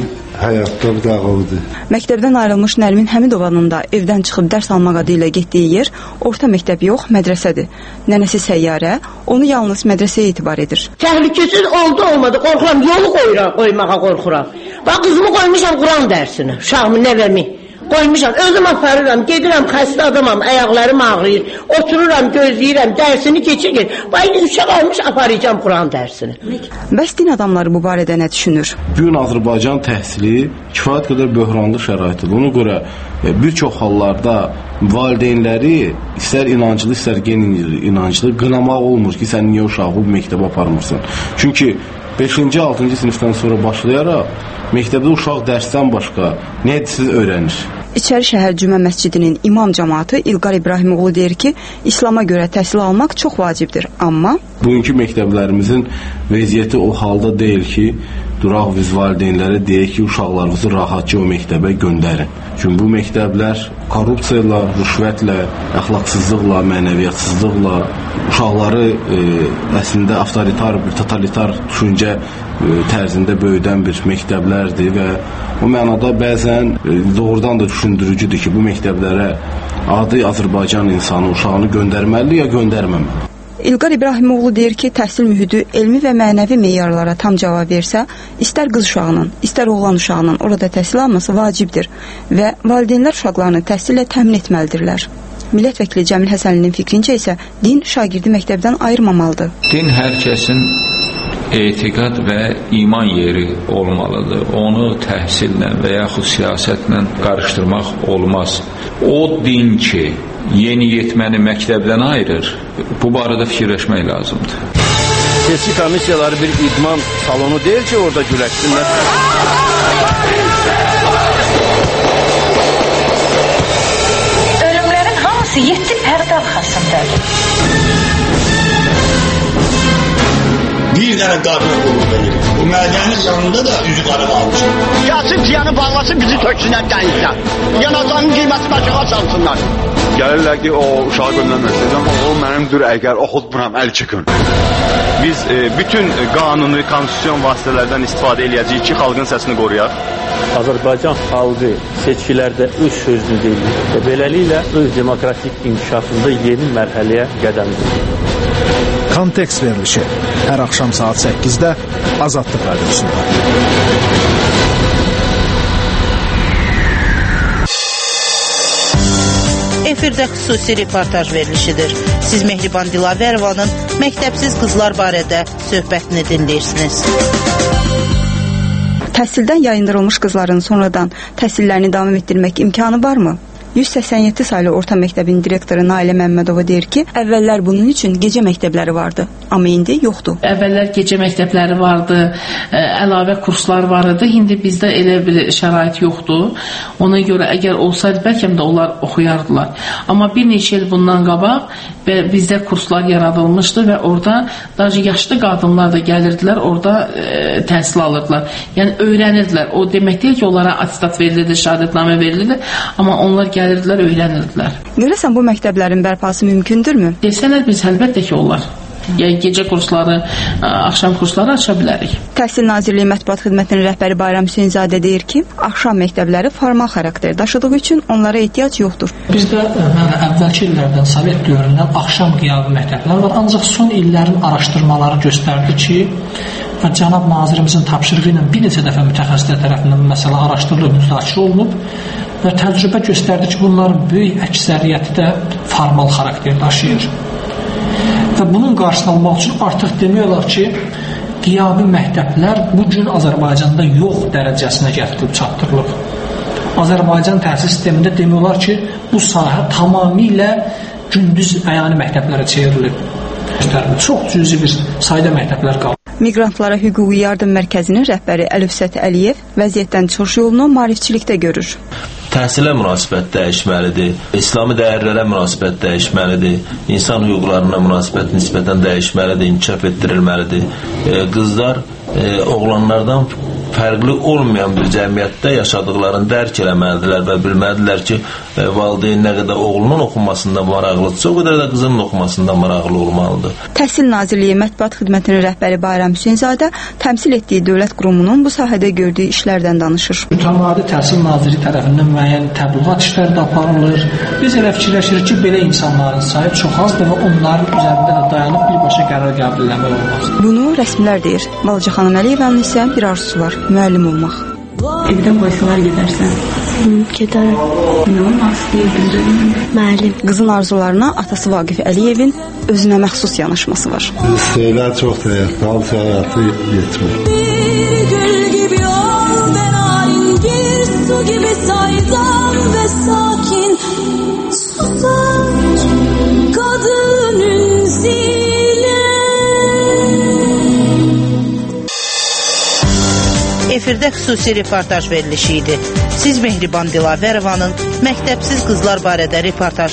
həyatda bir dağıldı. Məktəbdən ayrılmış Nərmin Həmidovanın da evdən çıxıb dərs almaq adı ilə getdiyi yer orta məktəb yox, mədrəsədir. Nənəsi Səyyarə onu yalnız mədrəsəyə etibar edir. Təhlükəsiz olmadı, qorxuram, yolu qoymağa qorxuram. Bax, qızımı qoymuşam Quran dərsinə, uşağımı, nəvəmi. Qoymuşam, özüm aparıram, gedirəm, xəstə adamam, ayaqlarım ağrıyır, otururam, gözləyirəm, dərsini keçirir. Baydı uşaq almış, aparacam Quran dərsini. Bəs din adamları bu barədə nə düşünür? Bu gün Azərbaycan təhsili kifayət qədər böhranlı şəraitdir. Ona görə bir çox hallarda valideynləri istər inanclı, istər inanclı qınamaq olmur ki, sən niyə uşağı bu məktəbə aparmırsan. Çünki 5-ci, 6-cı sinifdən sonra başlayaraq məktəbdə uşaq dərsdən başqa nə edirsiz öyrənir. İçəri şəhər Cümə məscidinin imam cəmaatı İlqar İbrahimoğlu deyir ki, İslama görə təhsil almaq çox vacibdir, amma bugünkü məktəblərimizin vəziyyəti o halda deyil ki, duraq biz valideynlərə deyək ki, uşaqlarınızı rahatca o məktəbə göndərin. Çünki bu məktəblər korrupsiyayla, rüşvətlə, əxlaqsızlıqla, mənəviyyatsızlıqla uşaqları əslində avtoritar, bir totalitar düşüncə tərzində böyüdən bir məktəblərdir və o mənada bəzən doğrudan da düşündürücüdür ki, bu məktəblərə adi Azərbaycan insanı uşağını göndərməli ya göndərməməli. İlqar İbrahimoğlu deyir ki, təhsil mühiti elmi və mənəvi meyarlara tam cavab versə, istər qız uşağının, istər oğlan uşağının orada təhsil alması vacibdir və valideynlər uşaqlarını təhsillə təmin etməlidirlər. Millət vəkili Cəmil Həsənlinin fikrincə isə din şagirdi məktəbdən ayırmamalıdır. Din hər kəsin etiqad və iman yeri olmalıdır. Onu təhsillə və yaxud siyasətlə qarışdırmaq olmaz. O din ki, yeniyetməni məktəbdən ayırır, bu barədə fikirləşmək lazımdır. Seçki komissiyaları bir idman salonu deyil ki, orada güləşsinlər. Ölümlərin hamısı 7 pərdə arxasındadır. Bir dənə qadına qulluq edir. Bu mədənin yanında da üzü qara qalmışım. Gəlsin piyanı bağlasın, bizi töksünlər dənizdən. Yanacağının qiyməti başağa çalsınlar. Gəlirlər ki, o uşağı göndərməlisiniz, amma o mənimdir, əgər oxutmuram, əl çəkin. Biz bütün qanuni, konstitusyon vasitələrdən istifadə edəcəyik ki, xalqın səsini qoruyaq. Azərbaycan xalqı seçkilərdə öz sözünü deyir və beləliklə öz demokratik inkişafında yeni mərhələyə qədəm qoyur. Kontekst verilişi hər axşam saat 8-də Azadlıq Radiosunda. Efirdə xüsusi reportaj verilişidir. Siz Mehriban Dilavərovanın məktəbsiz qızlar barədə söhbətini dinləyirsiniz. Təhsildən yayındırılmış qızların sonradan təhsillərini davam etdirmək imkanı varmı? 187 saylı orta məktəbin direktoru Nailə Məmmədova deyir ki, əvvəllər bunun üçün gecə məktəbləri vardı, amma indi yoxdur. Əvvəllər gecə məktəbləri vardı, əlavə kurslar var idi. İndi bizdə elə bir şərait yoxdur. Ona görə əgər olsaydı bəlkə də onlar oxuyardılar. Amma bir neçə il bundan qabaq bizdə kurslar yaradılmışdı və orada daha yaşlı qadınlar da gəlirdilər, orada təhsil alırdılar. Yəni öyrənirdilər. O demək deyil ki, onlara attestat verilirdi, şəhadətnamə verilirdi, amma onlar gəlirdilər, öyrənirdilər. Görəsən bu məktəblərin bərpası mümkündürmü? Desələr biz əlbəttə ki, olar. Yəni gecə kursları, axşam kursları aça bilərik. Təhsil Nazirliyi Mətbuat Xidmətinin rəhbəri Bayram Hüseynzadə deyir ki, axşam məktəbləri formal xarakter daşıdığı üçün onlara ehtiyac yoxdur. Bizdə əvvəlki illərdən, Sovet dövründən axşam qiyabi məktəblər var, ancaq son illərin araşdırmaları göstərdi ki, cənab nazirimizin tapşırığı ilə bir neçə dəfə mütəxəssislər tərəfindən məsələ araşdırılıb, müzakirə olunub və təcrübə göstərdi ki, bunların böyük əksəriyyəti də formal xarakter daşıyır. Və bunun qarşısını almaq üçün artıq demək olar ki, qiyabi məktəblər bugün Azərbaycanda yox dərəcəsinə gətirilib çatdırılıb. Azərbaycan təhsil sistemində demək olar ki, bu sahə tamamilə gündüz əyani məktəblərə çevrilib. Çox cüzi bir sayda məktəblər qalıb. Miqrantlara Hüquqi Yardım Mərkəzinin rəhbəri Əlifsət Əliyev vəziyyətdən çıxış yolunu maarifçilikdə görür. Təhsilə münasibət dəyişməlidir, İslami dəyərlərə münasibət dəyişməlidir, insan hüquqlarına münasibət nisbətən dəyişməlidir, inkişaf etdirilməlidir. Qızlar oğlanlardan fərqli olmayan bir cəmiyyətdə yaşadıqlarını dərk eləməlidirlər və bilməlidirlər ki, valideyn nə qədər oğlunun oxunmasında maraqlıdırsa, o qədər də qızının oxunmasında maraqlı olmalıdır. Təhsil Nazirliyi Mətbuat Xidmətinin rəhbəri Bayram Hüseynzadə təmsil etdiyi dövlət qurumunun bu sahədə gördüyü işlərdən danışır. Mütəmadi Təhsil Naziri tərəfindən müəyyən təbliğat işləri də aparılır. Biz elə fikirləşirik ki, belə insanların sayı çox azdır və onların üzərində də dayanıb birbaşa qərar qəbul etmək olmaz. Bunu rəsmilər deyir. Balaca xanım Əliyevanın isə bir arzusu var, müəllim olmaq. Evdən qoysalar gedərsən. Gedərəm. Nə olmaq istəyirdin? Müəllim. Qızın arzularına atası Vaqif Əliyevin özünə məxsus yanaşması var. İstəklər çoxdur, hamısı həyatı yetmir. Bir gül gibi ol ve narin, bir su gibi saydam ve sakin. Susar kadının zile. Efirdə xüsusi reportaj verilişi idi. Siz Mehriban Dilavərovanın məktəbsiz qızlar barədə reportajını